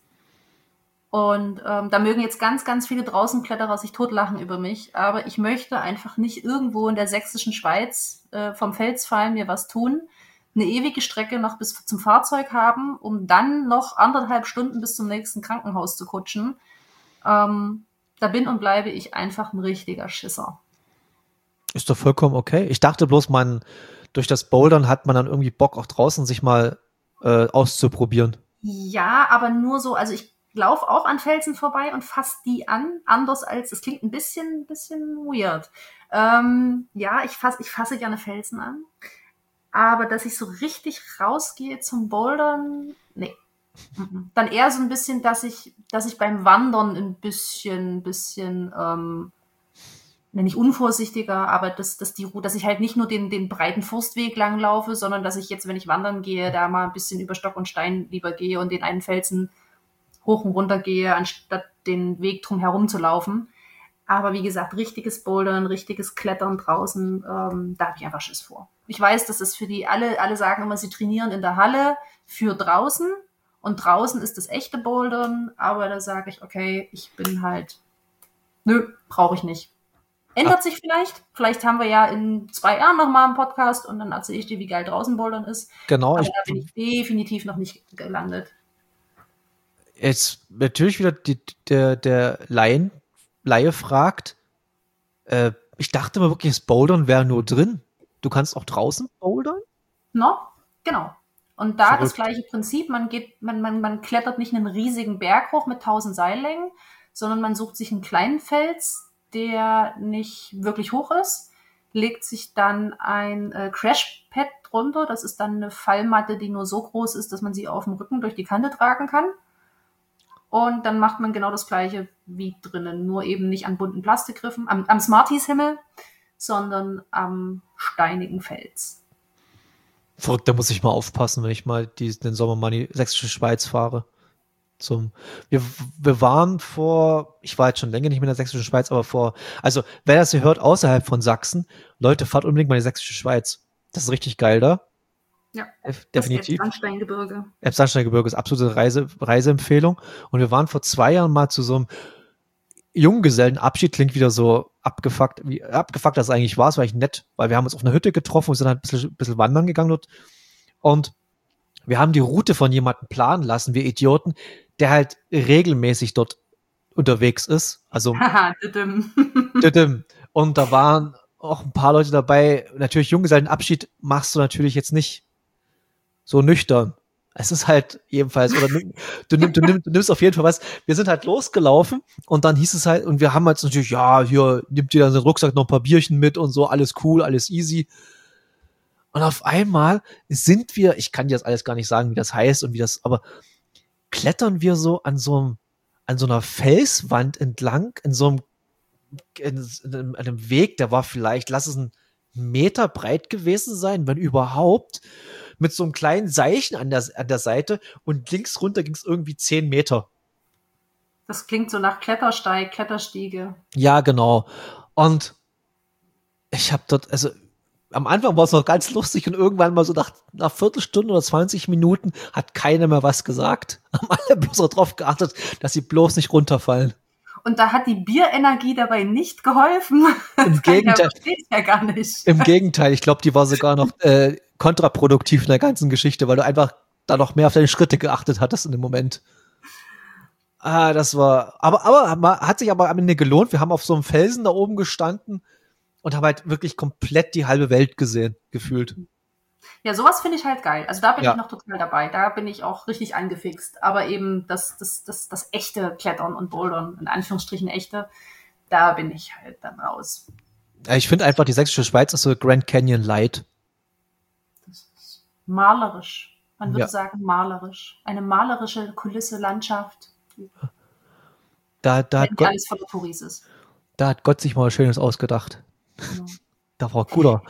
[SPEAKER 2] Und ähm, da mögen jetzt ganz, ganz viele Draußenkletterer sich totlachen über mich, aber ich möchte einfach nicht irgendwo in der sächsischen Schweiz äh, vom Fels fallen, mir was tun, eine ewige Strecke noch bis zum Fahrzeug haben, um dann noch anderthalb Stunden bis zum nächsten Krankenhaus zu kutschen. Ähm, da bin und bleibe ich einfach ein richtiger Schisser.
[SPEAKER 1] Ist doch vollkommen okay. Ich dachte bloß, man durch das Bouldern hat man dann irgendwie Bock, auch draußen sich mal äh, auszuprobieren.
[SPEAKER 2] Ja, aber nur so, also ich laufe auch an Felsen vorbei und fasse die an, anders als, es klingt ein bisschen, bisschen weird. Ähm, ja, ich fasse ich fasse gerne Felsen an, aber dass ich so richtig rausgehe zum Bouldern, nee. Dann eher so ein bisschen, dass ich, dass ich beim Wandern ein bisschen, bisschen, ähm, nicht unvorsichtiger, aber dass, dass die, dass ich halt nicht nur den, den breiten Forstweg lang laufe, sondern dass ich jetzt, wenn ich wandern gehe, da mal ein bisschen über Stock und Stein lieber gehe und den einen Felsen hoch und runter gehe, anstatt den Weg drum herum zu laufen. Aber wie gesagt, richtiges Bouldern, richtiges Klettern draußen, ähm, da habe ich einfach Schiss vor. Ich weiß, dass das für die alle, alle sagen immer, sie trainieren in der Halle für draußen und draußen ist das echte Bouldern, aber da sage ich, okay, ich bin halt, nö, brauche ich nicht. Ändert
[SPEAKER 1] Ach,
[SPEAKER 2] sich vielleicht. Vielleicht haben wir ja in zwei Jahren nochmal einen Podcast und dann erzähle ich dir, wie geil draußen Bouldern ist.
[SPEAKER 1] genau,
[SPEAKER 2] Aber
[SPEAKER 1] ich
[SPEAKER 2] da bin ich definitiv noch nicht gelandet.
[SPEAKER 1] jetzt natürlich wieder die, der, der Laien, Laie fragt, äh, ich dachte mal wirklich, das Bouldern wäre nur drin. Du kannst auch draußen bouldern?
[SPEAKER 2] No? Genau. Und da das
[SPEAKER 1] Verrückt.
[SPEAKER 2] gleiche Prinzip, man geht, man, man, man klettert nicht einen riesigen Berg hoch mit tausend Seillängen, sondern man sucht sich einen kleinen Fels, der nicht wirklich hoch ist, legt sich dann ein äh, Crashpad drunter. Das ist dann eine Fallmatte, die nur so groß ist, dass man sie auf dem Rücken durch die Kante tragen kann. Und dann macht man genau das gleiche wie drinnen, nur eben nicht an bunten Plastikgriffen, am, am Smarties-Himmel, sondern am steinigen Fels.
[SPEAKER 1] Verrückt, da muss ich mal aufpassen, wenn ich mal die, den Sommer mal in die sächsische Schweiz fahre. Zum, wir, wir waren vor, ich war jetzt schon länger nicht mehr in der sächsischen Schweiz, aber vor, also wer das hier hört außerhalb von Sachsen, Leute, fahrt unbedingt mal in die sächsische Schweiz. Das ist richtig geil da.
[SPEAKER 2] Ja,
[SPEAKER 1] Def-
[SPEAKER 2] das
[SPEAKER 1] definitiv.
[SPEAKER 2] Elbsandsteingebirge.
[SPEAKER 1] Elbsandsteingebirge ist absolute Reise, Reiseempfehlung. Und wir waren vor zwei Jahren mal zu so einem Junggesellenabschied, klingt wieder so abgefuckt, wie abgefuckt das eigentlich war. Es war eigentlich nett, weil wir haben uns auf einer Hütte getroffen und sind halt ein bisschen, ein bisschen wandern gegangen dort. Und wir haben die Route von jemandem planen lassen, wir Idioten, der halt regelmäßig dort unterwegs ist. Also,
[SPEAKER 2] Haha, düdüm.
[SPEAKER 1] düdüm. Und da waren auch ein paar Leute dabei. Natürlich, Junggesellenabschied machst du natürlich jetzt nicht so nüchtern. Es ist halt jedenfalls, oder nimm, du, nimm, du, nimm, du nimmst auf jeden Fall was. Wir sind halt losgelaufen und dann hieß es halt, und wir haben halt natürlich, ja, hier nimmt ihr dann den Rucksack noch ein paar Bierchen mit und so, alles cool, alles easy. Und auf einmal sind wir, ich kann dir das alles gar nicht sagen, wie das heißt und wie das, aber klettern wir so an so einem, an so einer Felswand entlang, in so einem, in, in einem Weg, der war vielleicht, lass es ein Meter breit gewesen sein, wenn überhaupt, mit so einem kleinen Seilchen an der, an der Seite und links runter ging es irgendwie zehn Meter.
[SPEAKER 2] Das klingt so nach Klettersteig, Kletterstiege.
[SPEAKER 1] Ja, genau. Und ich habe dort, also am Anfang war es noch ganz lustig und irgendwann mal so nach einer Viertelstunde oder zwanzig Minuten hat keiner mehr was gesagt. Haben alle bloß darauf geachtet, dass sie bloß nicht runterfallen.
[SPEAKER 2] Und da hat die Bierenergie dabei nicht geholfen.
[SPEAKER 1] Im
[SPEAKER 2] Das kann ich ja,
[SPEAKER 1] Gegenteil,
[SPEAKER 2] verstehe ich ja gar nicht.
[SPEAKER 1] im Gegenteil, ich glaube, die war sogar noch äh, kontraproduktiv in der ganzen Geschichte, weil du einfach da noch mehr auf deine Schritte geachtet hattest in dem Moment. Ah, das war, aber, aber hat sich aber am Ende gelohnt. Wir haben auf so einem Felsen da oben gestanden und haben halt wirklich komplett die halbe Welt gesehen, gefühlt.
[SPEAKER 2] Ja, sowas finde ich halt geil. Also da bin ich
[SPEAKER 1] Ja.
[SPEAKER 2] noch total dabei. Da bin ich auch richtig angefixt. Aber eben das, das, das, das echte Klettern und Bouldern, in Anführungsstrichen echte, da bin ich halt dann raus.
[SPEAKER 1] Ich finde einfach, die sächsische Schweiz ist so Grand Canyon Light.
[SPEAKER 2] Das ist malerisch. Man würde
[SPEAKER 1] Ja.
[SPEAKER 2] sagen malerisch. Eine malerische Kulisse, Landschaft,
[SPEAKER 1] Da, da,
[SPEAKER 2] wenn
[SPEAKER 1] hat
[SPEAKER 2] nicht
[SPEAKER 1] Gott,
[SPEAKER 2] alles voller Touris ist.
[SPEAKER 1] da hat Gott sich mal was Schönes ausgedacht.
[SPEAKER 2] Genau.
[SPEAKER 1] Da war cooler.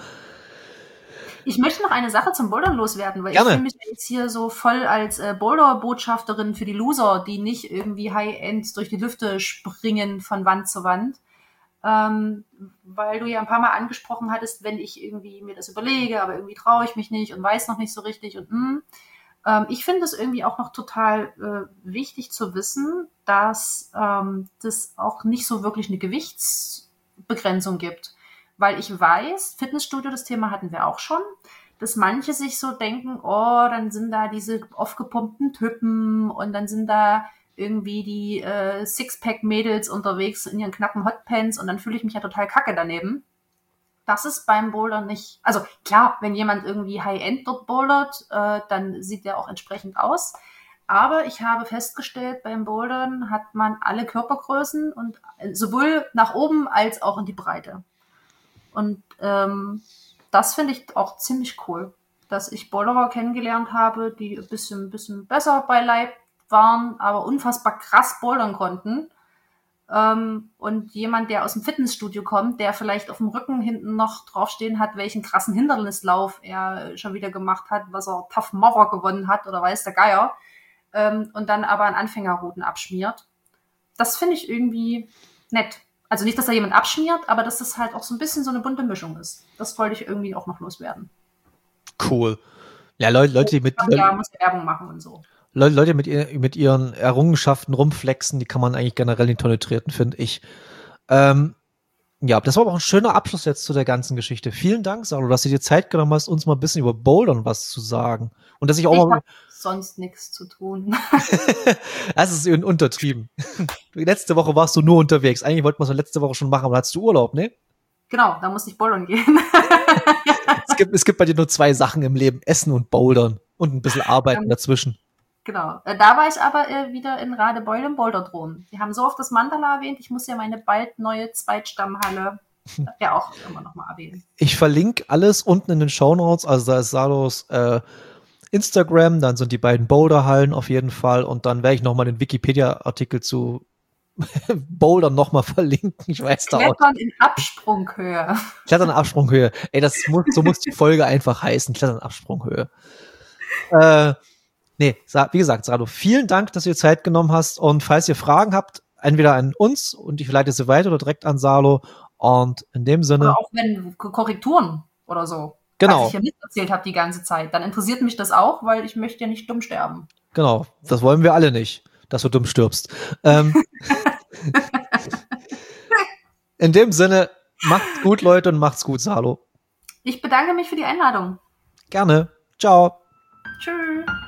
[SPEAKER 2] Ich möchte noch eine Sache zum Bouldern loswerden, weil
[SPEAKER 1] Gerne.
[SPEAKER 2] ich fühle mich jetzt hier so voll als äh, Boulder-Botschafterin für die Loser, die nicht irgendwie High-End durch die Lüfte springen von Wand zu Wand. Ähm, weil du ja ein paar Mal angesprochen hattest, wenn ich irgendwie mir das überlege, aber irgendwie traue ich mich nicht und weiß noch nicht so richtig und mh. Ähm, ich finde es irgendwie auch noch total äh, wichtig zu wissen, dass ähm, das auch nicht so wirklich eine Gewichtsbegrenzung gibt. Weil ich weiß, Fitnessstudio, das Thema hatten wir auch schon, dass manche sich so denken, oh, dann sind da diese aufgepumpten Typen und dann sind da irgendwie die äh, Sixpack-Mädels unterwegs in ihren knappen Hotpants und dann fühle ich mich ja total kacke daneben. Das ist beim Bouldern nicht, also klar, wenn jemand irgendwie High-End dort bouldert, äh, dann sieht der auch entsprechend aus. Aber ich habe festgestellt, beim Bouldern hat man alle Körpergrößen und sowohl nach oben als auch in die Breite. Und ähm, das finde ich auch ziemlich cool, dass ich Boulderer kennengelernt habe, die ein bisschen, ein bisschen besser bei Leib waren, aber unfassbar krass bouldern konnten. Ähm, und jemand, der aus dem Fitnessstudio kommt, der vielleicht auf dem Rücken hinten noch draufstehen hat, welchen krassen Hindernislauf er schon wieder gemacht hat, was er Tough Mother gewonnen hat oder weiß der Geier, ähm, und dann aber einen Anfängerrouten abschmiert. Das finde ich irgendwie nett. Also nicht, dass da jemand abschmiert, aber dass das halt auch so ein bisschen so eine bunte Mischung ist. Das wollte ich irgendwie auch noch loswerden.
[SPEAKER 1] Cool. Ja, Leute, Leute, die mit,
[SPEAKER 2] Ja, muss Werbung machen und so.
[SPEAKER 1] Leute, Leute mit, ihr, mit ihren Errungenschaften rumflexen, die kann man eigentlich generell in die Tonne treten, finde ich. Ähm, Ja, das war aber auch ein schöner Abschluss jetzt zu der ganzen Geschichte. Vielen Dank, Salo, dass du dir Zeit genommen hast, uns mal ein bisschen über Bouldern was zu sagen. Und dass ich auch
[SPEAKER 2] Ich
[SPEAKER 1] mal.
[SPEAKER 2] habe sonst nichts zu tun.
[SPEAKER 1] Das ist untertrieben. Letzte Woche warst du nur unterwegs. Eigentlich wollten wir es letzte Woche schon machen, aber hattest du Urlaub, ne?
[SPEAKER 2] Genau, da musste ich bouldern gehen.
[SPEAKER 1] es, gibt, es gibt bei dir nur zwei Sachen im Leben: Essen und Bouldern. Und ein bisschen Arbeiten
[SPEAKER 2] ähm,
[SPEAKER 1] dazwischen.
[SPEAKER 2] Genau. Äh, da war ich aber äh, wieder in Radebeul im Boulderdrom. Wir haben so oft das Mandala erwähnt. Ich muss ja meine bald neue Zweitstammhalle ja auch immer noch mal erwähnen.
[SPEAKER 1] Ich verlinke alles unten in den Shownotes. Also da ist Salos äh, Instagram, dann sind die beiden Boulderhallen auf jeden Fall. Und dann werde ich noch mal den Wikipedia-Artikel zu Bouldern noch mal verlinken. Ich weiß da auch.
[SPEAKER 2] Klettern in Absprunghöhe.
[SPEAKER 1] Klettern in Absprunghöhe. Ey, das muss, so muss die Folge einfach heißen. Klettern in Absprunghöhe. Äh, nee, wie gesagt, Salo, vielen Dank, dass du dir Zeit genommen hast. Und falls ihr Fragen habt, entweder an uns und ich leite sie weiter oder direkt an Salo. Und in dem Sinne.
[SPEAKER 2] Oder auch wenn Korrekturen oder so.
[SPEAKER 1] Genau.
[SPEAKER 2] Was ich hier miterzählt habe die ganze Zeit, dann interessiert mich das auch, weil ich möchte ja nicht dumm sterben.
[SPEAKER 1] Genau, das wollen wir alle nicht, dass du dumm stirbst. Ähm, in dem Sinne, macht's gut, Leute, und macht's gut, Salo.
[SPEAKER 2] Ich bedanke mich für die Einladung.
[SPEAKER 1] Gerne. Ciao.
[SPEAKER 2] Tschüss.